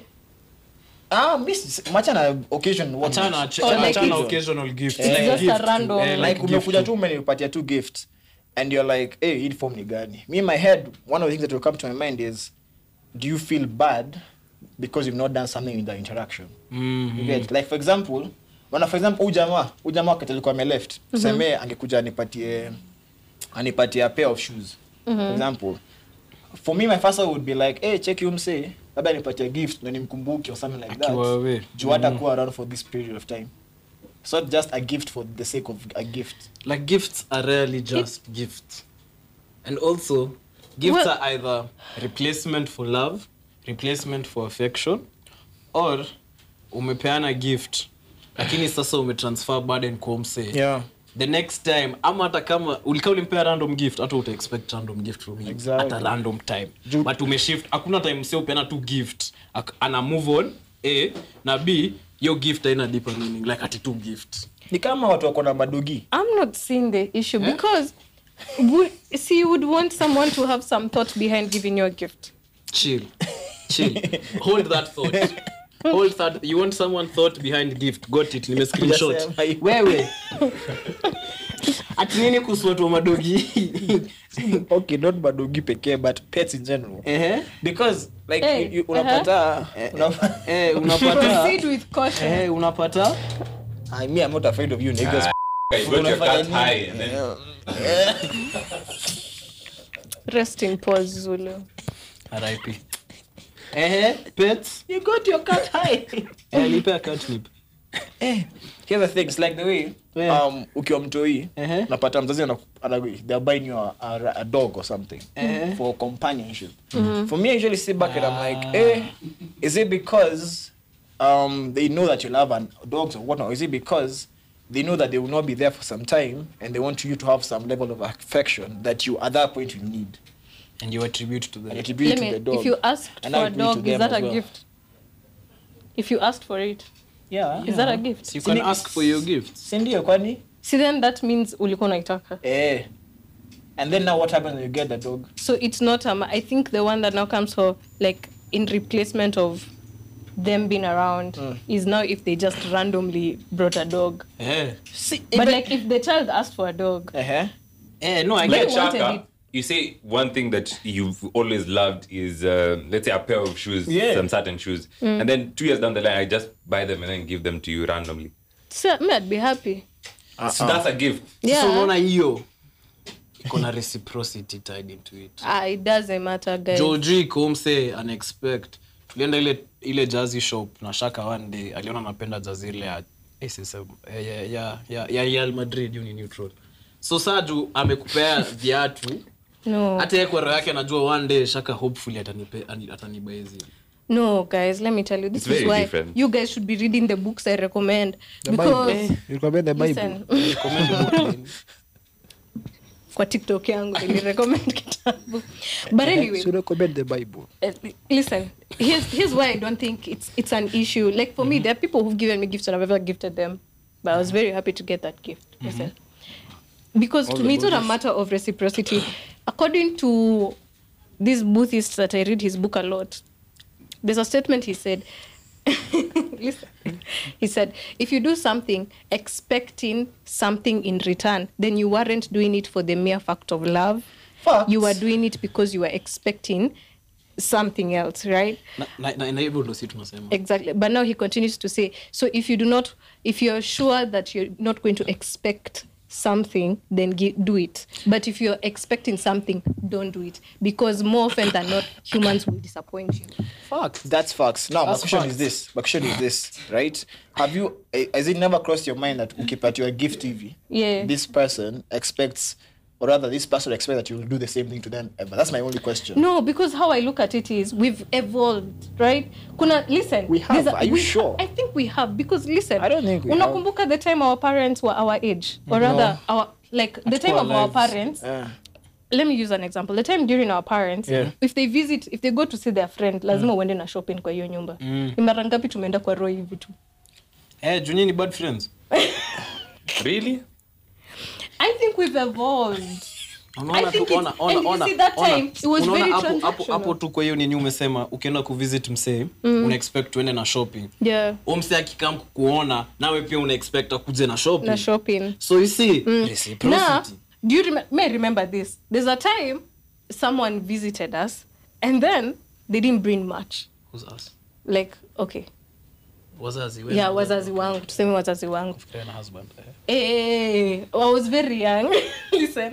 Ah, miss machana occasion what? Achana, Or achana, like achana it's- occasional gifts. It's Like just a gift. random- Eh, Like gift umekuja too. tu umenipatia two gifts and you're like, hey, hii form ni gani? Me in my head, one of the things that will come to my mind is, do you feel bad because you've not done something in the interaction? Mhm. You get, like for example, wana for example ujamaa, ujamaa wakati alikuwa ame left, tuseme angekuja anipatie anipatie a pair of shoes. For example, for me my first thought would be like, hey, check you msee, labda nipatie gift na nimkumbuke or something like Akiwa that. away. Juu hatakuwa around for this period of time. It's not just a gift for the sake of a gift. Like gifts are rarely just gifts. And also, gifts Well- are either replacement for love, replacement for affection, or umepeana gift lakini sasa umetransfer burden kwa msee. Yeah. The next time ama hata kama ulikuwa ulimpea random gift hata uta expect random gift from him Exactly. at a random time. Ju- But umeshift, hakuna time msee upeana tu gift ak- ana move on A na B yo gift haina deeper meaning like ati tu gift. Ni kama watu wako na madogi. I'm not seeing the issue because would, see you would want someone to have some thought behind giving you a gift. Chill. Chill. Hold that thought. Hold that. You want someone thought behind gift. Got it. Nime screenshot. Hujasema hivyo. Wewe. Ati nini kuhusu watu wa madogi? Okay, not madogi pekee but pets in general. Ehe. Because like Hey, you, you, unapata unapata Eh, unapata. Proceed with caution. Eh, unapata. I mean I'm not afraid of you niggas. You got your cat high and then Rest in pause, Zulu. R I P. Eh, pets. You got your cat high. Eh, nipe a catnip. Eh, here's the thing, it's like the way Yeah. um ukiwa mtoi Uh-huh. napata mzazi ana ana- they're buying you a, a, a dog or something Uh-huh. for companionship. For me, I usually sit back and I'm like, eh, is it because um they know that you love an dogs or whatnot? Or is it because they know that they will not be there for some time and they want you to have some level of affection that you at that point you need? And you attribute to And the attribute Let to me, the dog. if you asked And for I a agree to dog, is them that as a well. gift? If you asked for it, Yeah. is that a gift? you can ask for your gifts. Si ndio kwani? See, then that means ulikuwa unaitaka. Eh. And then now what happens when you get the dog? So it's not um I think the one that now comes for like in replacement of them being around is now if they just randomly brought a dog. Eh. See, But like if the child asked for a dog, uh-huh. Eh, no, I But get you you. wanted Chaka, it. you say one thing that you've always loved is, uh, let's say, a pair of shoes, Yeah. some certain shoes. And then two years down the line, I just buy them and then give them to you randomly. so me I'd be happy. So that's a gift. Yeah. So unaona hiyo iko na reciprocity tied into it. Ah, it doesn't matter, guys. Georgie Komse unexpect. Tulienda ile ile jazzy shop na Shaka one day aliona napenda jazzy ile ya S S M ya ya ya ya Real Madrid you ni neutral. So Saju amekupea viatu. No. Hata yeye kwa roho yake anajua one day Shaka hopefully atanipe ataniba hizi. No, guys, let me tell you, this It's is very why different. you guys should be reading the books I recommend. Because You recommend the Bible. listen, Recommend the book. kwa TikTok yangu nili recommend kitabu. But anyway, So recommend the Bible. uh, listen, here's here's why I don't think it's it's an issue. Like for me, there are people who've given me gifts and I've ever gifted them, but I was very happy to get that gift. Listen, because to me it's not a matter of reciprocity. According to this Buddhist that I read his book a lot, there's a statement he said. Listen, he said, if you do something expecting something in return, then you weren't doing it for the mere fact of love. Facts. You were doing it because you were expecting something else, right? Na na na hivyo ndo sisi tunasema. Exactly. But now he continues to say, so if you do not, if you're sure that you're not going to expect something, then gi- do it. But if you're expecting something, don't do it. Because more often than not, humans will disappoint you. Facts. That's facts. Now, That's my question facts. is this. My question is this, right? Have you, eh, has it never crossed your mind that ukipatiwa gift hivi, Yeah. this person expects, or rather, this person expects that you will do the same thing to them ever? That's my only question. No, because how I look at it is we've evolved, right? Kuna, listen. We have. there's a- Are you we sure? I think we have because listen. I don't think we unakumbuka the time our parents were our age, or rather, our like the time our of our lives. parents. Uh, Let me use an example. The time during our parents, Yeah. if they visit, if they go to see their friend, lazima uende na shopping kwa hiyo nyumba. Ni mara ngapi tumeenda kwa Roy hivi tu? Eh, Junior ni bad friends. Really? I think we've evolved. Unaona I think tu it's- ona ona and you ona. see that ona. time, it was Unaona very hapo hapo transactional. hapo tu kwa hiyo nini umesema ukienda kuvisit msee una expect tuende na shopping. Yeah, Huyo msee akikam kukuona nawe pia una expect akuje na shopping. na shopping. So you see Now, reciprocity. do you rem- may I remember this? There's a time someone visited us and then they didn't bring much. Who's us? Like, okay. Wazazi wewe. Yeah, wazazi wangu. Tuseme wazazi wangu. Friend husband. Eh. Eh, I was very young. Listen.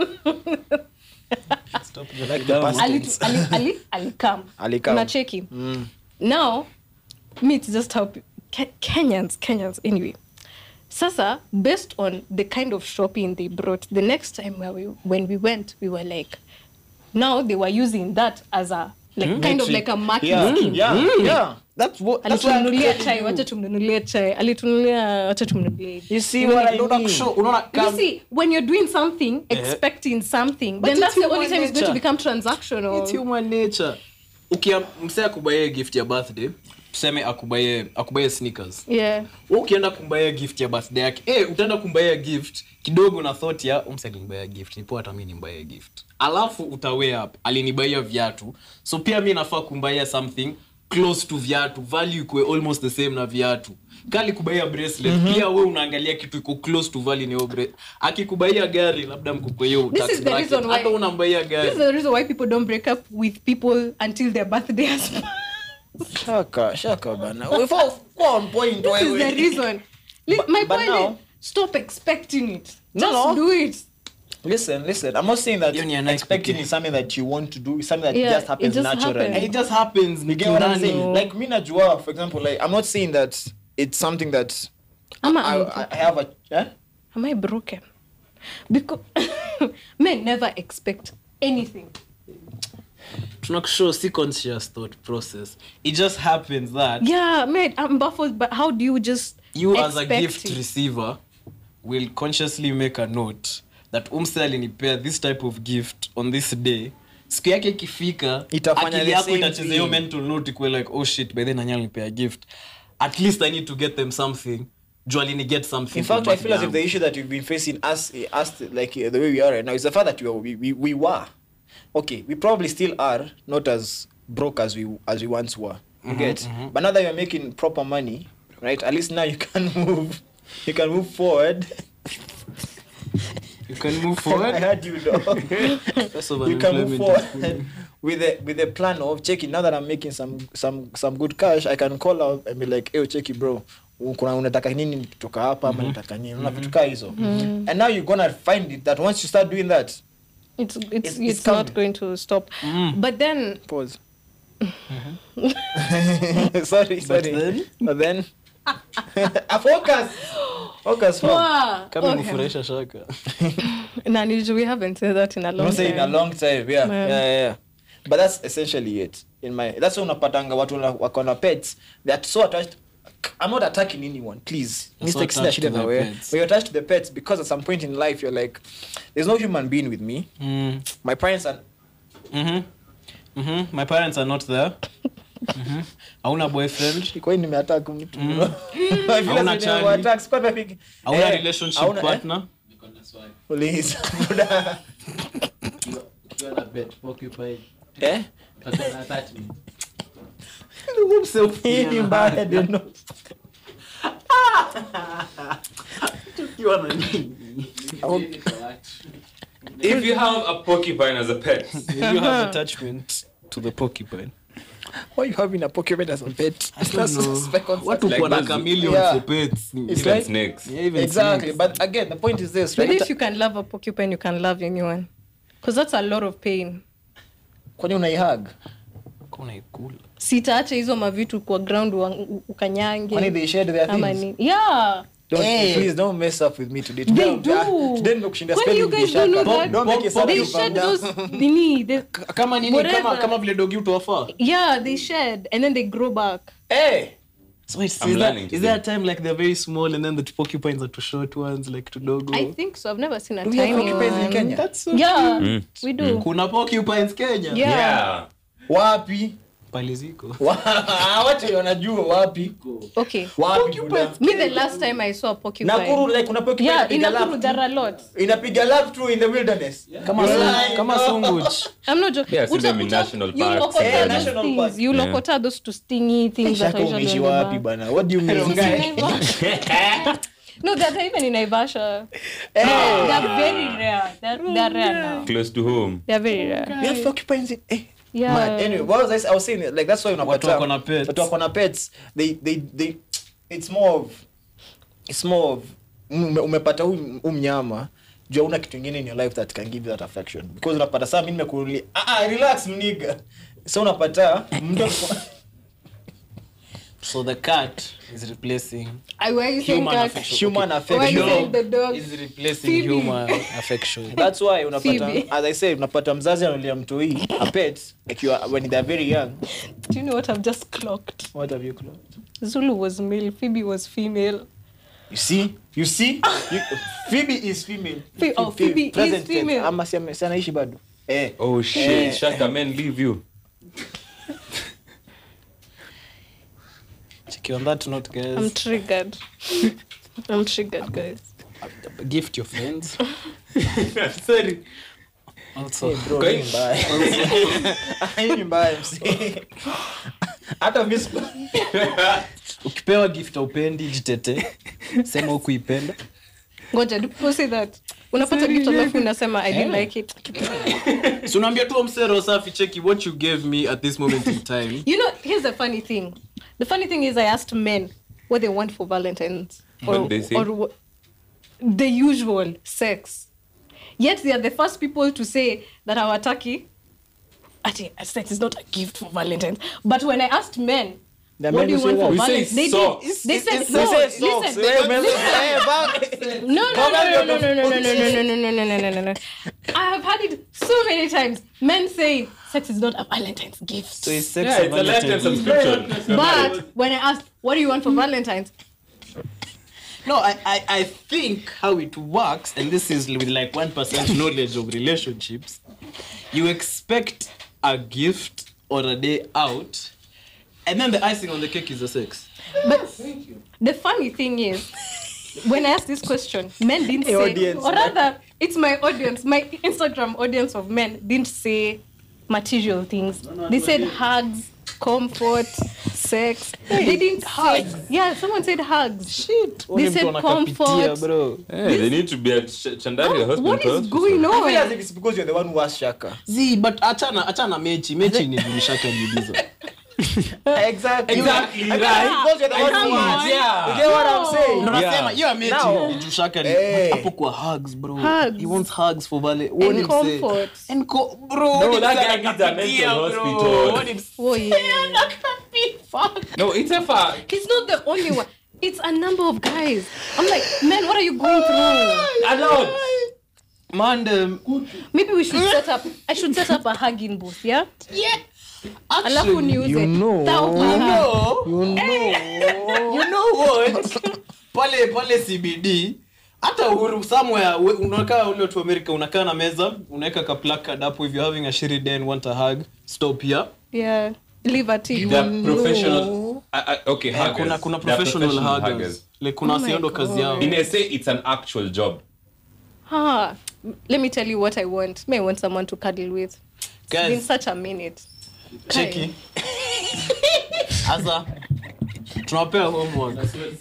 Stop like the past Ali, tense. ali, ali, alikam. Alikam. Unacheki. Now, me it's just how pe- Ke- Kenyans, Kenyans, anyway. Sasa, based on the kind of shopping they brought, the next time where we, when we went, we were like, now they were using that as a, like, kind of like a marketing yeah, scheme. yeah, yeah. That's what. That's what I'm Alitununulia telling chai, you. wacha tumnunulie chai. Alitununulia, wacha tumnunulie. You see what I Unaona mean? kushow, unaona You kam- see, when you're doing something, expecting something, But then that's it's the only human time it's going to nature. become transactional. It's human nature. Ukia msee akubaye gift ya birthday, tuseme akubaye akubaye sneakers. Yeah. Wewe ukienda kumbaye gift ya birthday yake, eh utaenda kumbaye gift kidogo na thought ya umse alinibaya gift, nipo hata mimi nimbaye gift. Alafu utaweigh up, alinibaya viatu. So pia mimi nafaa kumbaya something close to viatu, value iko almost the same na viatu. Kali kubaya bracelet, mm-hmm. Pia wewe unaangalia kitu iko close to value ni bracelet. Akikubaya gari labda mko kwa hiyo This tax is the bracket. reason why- Hata unambaya gari. This is the reason why people don't break up with people until their birthday has passed. Shaka, shaka bana. We fall on point. This is the reason. Li- My but point now- is, stop expecting it. No, Just no. do it. Listen, listen. I'm not saying that Hiyo ni ya Nike expecting pekee. is something that you want to do. It's something that Yeah, just happens it just naturally. happens. It just happens. You get what I'm Nani. saying? Like me najua, for example, like I'm not saying that it's something that Am I, I, I have a eh? am I broken? Because men never expect anything. Tunakushow si conscious thought process. It just happens that Yeah, mate, I'm baffled. But how do you just you as a expect gift it? receiver will consciously make a note that umse alinipea this type of gift on this day. Siku yake ikifika, Itafanya akili the yako same itacheza hiyo thing. mental note ikuwe like, oh shit, by then nani alinipea gift. At least I need to get them something. Juu alini get something. In for fact, I feel as birthday if the issue that we've been facing us, us like uh, the way we are right now, is the fact that we, are, we, we we were, okay, we probably still are not as broke as we as we once were. You get, but now that you're making proper money, right? At least now you can move, you can move forward. You can move I forward. heard you, dog. First of all, You can move employment is forward with the with the plan of checking. Now that I'm making some some some good cash, I can call out and be like, "Hey, cheki bro, kuna unataka nini kutoka hapa ama unataka nini?" Una vitu kaa hizo. And now you're gonna find it that once you start doing that, It's it's It's- it's, it's not coming. going to stop. But then pause. sorry, sorry. then? But then, a focus, focus. fam. wow, Kama okay. imefurahisha shaka. Nani, we haven't said that in a long I'm saying time. a long time, yeah, Man. yeah, yeah, yeah. But that's essentially it. In my, that's why unapatanga watu wana- wako na pets. They are so attached. I'm not attacking anyone, please. You're so Mistake sina attached shida to na their wewe. pets. But you're attached to the pets because at some point in life you're like, there's no human being with me. Mm. My parents are. Mm-hmm. Mm-hmm. My parents are not there. Mm-hmm. Hauna boyfriend. Kwa nini nimeattack mtu? bro? I feel as Hauna if chali. nimeattack. Sikuwa nimepiga. Hauna Eh, relationship hauna- eh? partner. Please. Ukiwa na bet, porcupine, Eh? utakuwa na attachment. Hii ni mbaya, I don't know. If you have a porcupine as a pet, You have attachment to the porcupine. Why you having a Pokemon as a pet? That's know. suspect concept. Watu Like kuwa na those- chameleon Yeah. for pets. It's even like- snakes. Yeah, even Exactly, snakes. but again, the point is this, But right? if you can love a porcupine, you can love anyone. Because that's a lot of pain. Kwani unaihug? Kuna ikula. Sitaacha hizo mavitu kwa ground wa- u- ukanyange. Kwani they shared their Ama things? nini. Yeah. Don't, Hey. please don't mess up with me today. They Today, do. Today nimekushinda When spelling you guys bishaka. don't know Don't- that, don't make it sound they like shed I'm those down. nini, they, Kama nini Whatever. kama kama vile dogi utawafaa. yeah, they shed and then they grow back. Hey! So wait, I'm is, learning that, today. is there a time like they're very small and then the porcupines are too short ones like to dogo? I think so. I've never seen a Do we have tiny porcupines in one. Kenya? That's so Yeah, Mm. we do. Kuna porcupines Kenya. Yeah. Yeah. Wapi? Pale ziko. Wa- watu wanajua wapi? Okay. Wapi? Buda? Me, the last time I saw a porcupine. Nakuru, like kuna porcupine Yeah, in inapiga Nakuru lap there tu. are a lot. Inapiga lap tu in the wilderness. Kama Yeah. sungu, kama sunguch. I'm not joking. Yeah, I've seen them in Uta- national you parks lokota and- those National things. parks. You Yeah. lokota those to stingy things that Shaka are usually umeishi on the wapi back. bana? What do you mean? No, they're even in Naivasha. They're very rare. They're, they're rare now. Close to home. They're very rare. We have porcupines in eh. Yeah. Man, anyway, what was I, s- I was saying like that's why unapata Watu wako na pets. watu wako na pets they they they it's more of it's more of ume, umepata huyu huyu mnyama jua una kitu kingine in your life that can give you that affection because unapata saa mimi nimekuulia ah ah relax mniga so unapata mtu So the cat is replacing I, why you saying human cat? affection. human Why you affection saying the dog? Is replacing Phoebe. human affection. that's why unapata Phoebe. as I said unapata mzazi analia mtoi a pet like you are, when they're very young. Do you know what I've just clocked? What have you clocked? Zulu was male, Phoebe was female. You see? You see? You, Phoebe is female. Phoe- oh, Phoebe is present tense. female. Ama si ame- si anaishi bado. Eh. Oh shit, Eh. Shaka, men leave you. Check on that note, guys. I'm triggered. I'm triggered, guys. Gift your friends. Sorry. Also, Hey, bro, hii ni mbaya. Hii ni mbaya, msee. Hata mimi siku- ukipewa gift aupendi jitete. Sema hukuipenda. Ngoja, do people say that? Unapata gift alafu unasema I didn't like it. So unaambia tu msero safi cheki what you gave me at this moment in time. You know, here's the funny thing. The funny thing is I asked men what they want for Valentine's. What did they say? Or wha- the usual sex. Yet they are the first people to say that our turkey, ati, sex is not a gift for Valentine's. But when I asked men, The what men do you will want say for what? We say Valentine's? They socks. did. They said It's- no. they say socks. Listen, Eh, men- listen. eh, back- No, no, no, no, no, no, no, no, no, no, no, no, no, no, no, no, no. I have had it so many times. Men say sex is not a Valentine's gift. So it's sex Yeah, and it's a lifetime Valentine's. subscription. But when I asked, what do you want for Valentine's? No, I, I, I think how it works, and this is with like one percent knowledge of relationships, you expect a gift or a day out, and then the icing on the cake is the sex. But the funny thing is, when I asked this question, men didn't Hey, say, audience, or rather, it's my audience, my Instagram audience of men didn't say material things. They said hugs, comfort, sex. They didn't hugs. Yeah, someone said hugs. Shit. They said comfort. Bro. Hey, they need to be at Ch- Chandaria Hospital. What is going I feel as on? if it's because you're the one who asked Shaka. Z, but achana, achana mechi. Mechi ni nilishaka niuliza. Exactly. Exactly, I feel right. as because you're the one who asked. Yeah. You get what I'm saying? Ndo Yeah. nasema, hiyo mechi Now. nijushaka ni Hey. hapo kwa hugs, bro. Hugs. He wants hugs for Vale. What And did he say? comfort. And co- bro. No, what that did guy he needs say? a mental Yeah, bro. hospital. What did he Oh, yeah. No, it's a fact. He's not the only one. It's a number of guys. I'm like, man, what are you going through? A lot. Man, um, Maybe we should set up. I should set up a hugging booth, yeah. Alafu actually, niuze. you know. Thou you hug. know, You know. you know what? Pale pale C B D, hata uhuru somewhere we- unakaa ule watu wa America, unakaa na meza, unaweka ka placard hapo, if you're having a shitty day and want a hug, stop here. Yeah. Leave a tip. They're professional. Uh, uh, okay, Eh, huggers. kuna kuna They're professional, professional huggers. Like kuna Oh my wasiendo kazi yao. God. In S A, it's an actual job. Ah, let me tell you what I want. May I want someone to cuddle with. It's Guys. been such a minute. Cheki. Asa. Tunapea homework.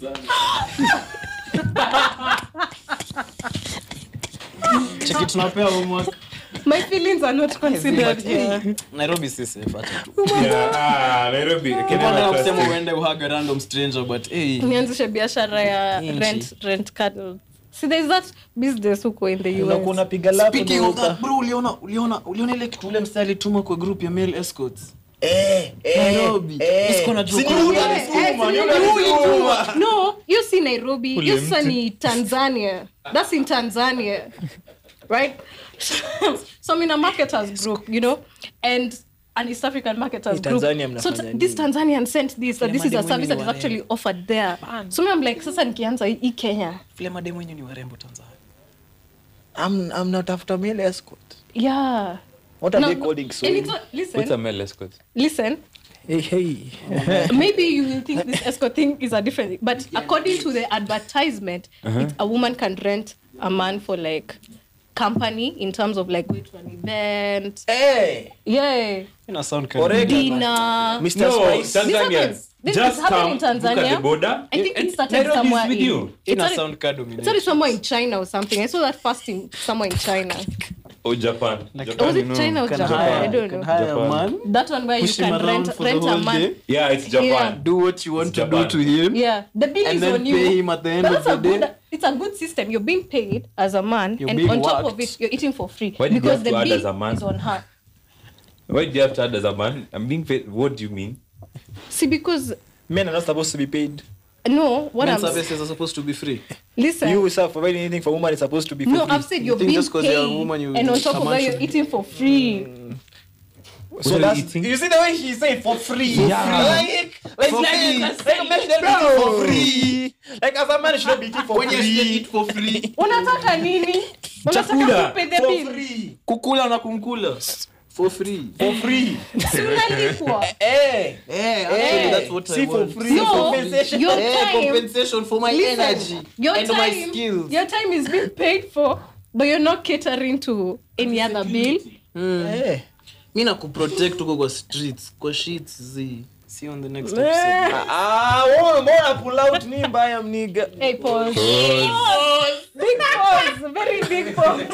Cheki, tunapea homework. My feelings are not considered here. Nairobi si safe hata tu. Yeah, ah, Nairobi. I can Kibanda never na trust kusema you. uende uhug a random stranger, but hey. Nianzishe biashara ya Nchi. rent rent cuddle. See, there's that business huko in the U Unakuwa S. unapiga lapu Speaking of unaruka. that, bro, uliona uliona uliona ile kitu ule msee alituma kwa group ya male escorts. Eh, eh, Nairobi. eh. Nisiko najua Si kwa- ni yule Eh, alisukuma, eh, ni yule si ni yule alisukuma. No, you see Nairobi. Ule You mtu. see ni Tanzania. That's in Tanzania, right? So I'm in a marketers group, you know, and an East African marketers Hii group. Tanzania So mnafanya t- this nini? Tanzanian sent this. That this is a mademu service that wenyu is ni actually offered there. So me, I'm like, sasa nikianza hii Kenya. Flema demu wenyu ni warembo Tanzania. I'm, I'm not after male escort. Yeah. What are No, they no, calling and so? it's not, listen, What's a male escort? listen. Hey, hey. Maybe you will think this escort thing is a different thing, but according to the advertisement, it's a woman can rent a man for like company in terms of like going to an event, Hey, yeah, Ina sound kind Correct. dinner. Mister No, Spice. Tanzanians. This Just is happening in come, look at Tanzania. the border. I think and it started Nairobi is somewhere with in- you. It Ina started, sound card it started domination. somewhere in China or something. I saw that first in somewhere in China. Oh, Japan. Like- Japan, Was you it know. China or Can Japan? hire- I don't can know. hire a Japan. man, That one where you push him can around rent for rent the a whole man. day, Yeah, it's Japan. Yeah. do what you want It's to Japan. do to him, Yeah, the bill and is then on you. pay him at the end But of that's the a good, day. it's a good system. You're being paid as a man, You're and being on top worked. of it, you're eating for free Why did you because have the to add bill as a man? is on her. Why do you have to add as a man? I'm being paid. What do you mean? See, because Men are not supposed to be paid. no, what Men's I'm services are supposed to be free. listen. You yourself providing anything for woman is supposed to be for no, free. I've said You you're think being just 'cause paid, you're a woman, you- and on top a of man that, you're should- eating for free. What So are that's you eating? you see the way she said for free. Yeah. Like, like, For like, free. like, like a man should not be eating for free. Like as a man should not be eating for When you should free. eat for free. Unataka nini? Unataka Chakula. to pay the For bill. free. Kukula na kumkula. For free. For free. Si unalipwa. Eh. Eh, actually, Eh. that's what I See for want. free. No, Compensation. your Eh, time. compensation for my Listen, energy your and time, my skills. Your time is being paid for, but you're not catering to any other bill. Eh. Mi na kuprotect huko kwa streets, kwa sheets zi. See you on the next episode. Ah, wewe mbona pull out ni mbaya mniga? Hey, pause. Big pause. Very big pause.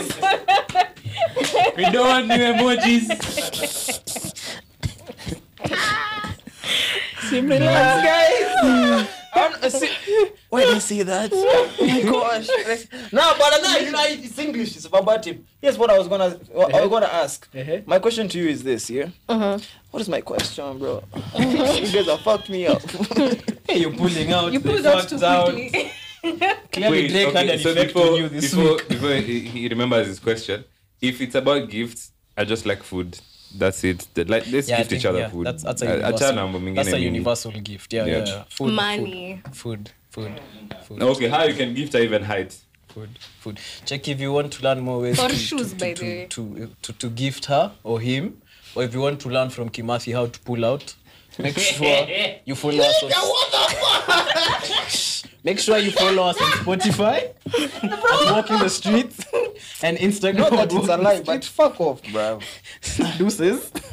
We don't want new emojis. Relax, guys. Um, see, why did I say that? Oh my gosh. No, but no, you know, it's English. It's about him. Here's what I was gonna, what I was gonna ask. Uh-huh. My question to you is this, yeah? Uh-huh. What is my question, bro? You guys have fucked me up. Hey, you're pulling out. You the pulled out facts too quickly. Clearly, Wait, Drake had okay, an so effect before, on you this before, week. before he, he remembers his question, if it's about gifts, I just like food. That's it. The- Like, let's Yeah, I gift think, each other yeah, food. That's, that's a Uh, universal, achana mambo mengine that's a mingi. universal gift. Yeah, Yeah. yeah. yeah. Food, Money. Food, food, food, food, Okay, how you can gift her even height? food, food. Check if you want to learn more ways Or to, shoes, to, by to, the way. to, to, to, to gift her or him, or if you want to learn from Kimathi how to pull out, make sure you follow us on Make sure you follow us on Spotify, at Walking the Streets, and Instagram. Not that at it's a Walking lie, the but fuck off, bro. Streets. Deuces.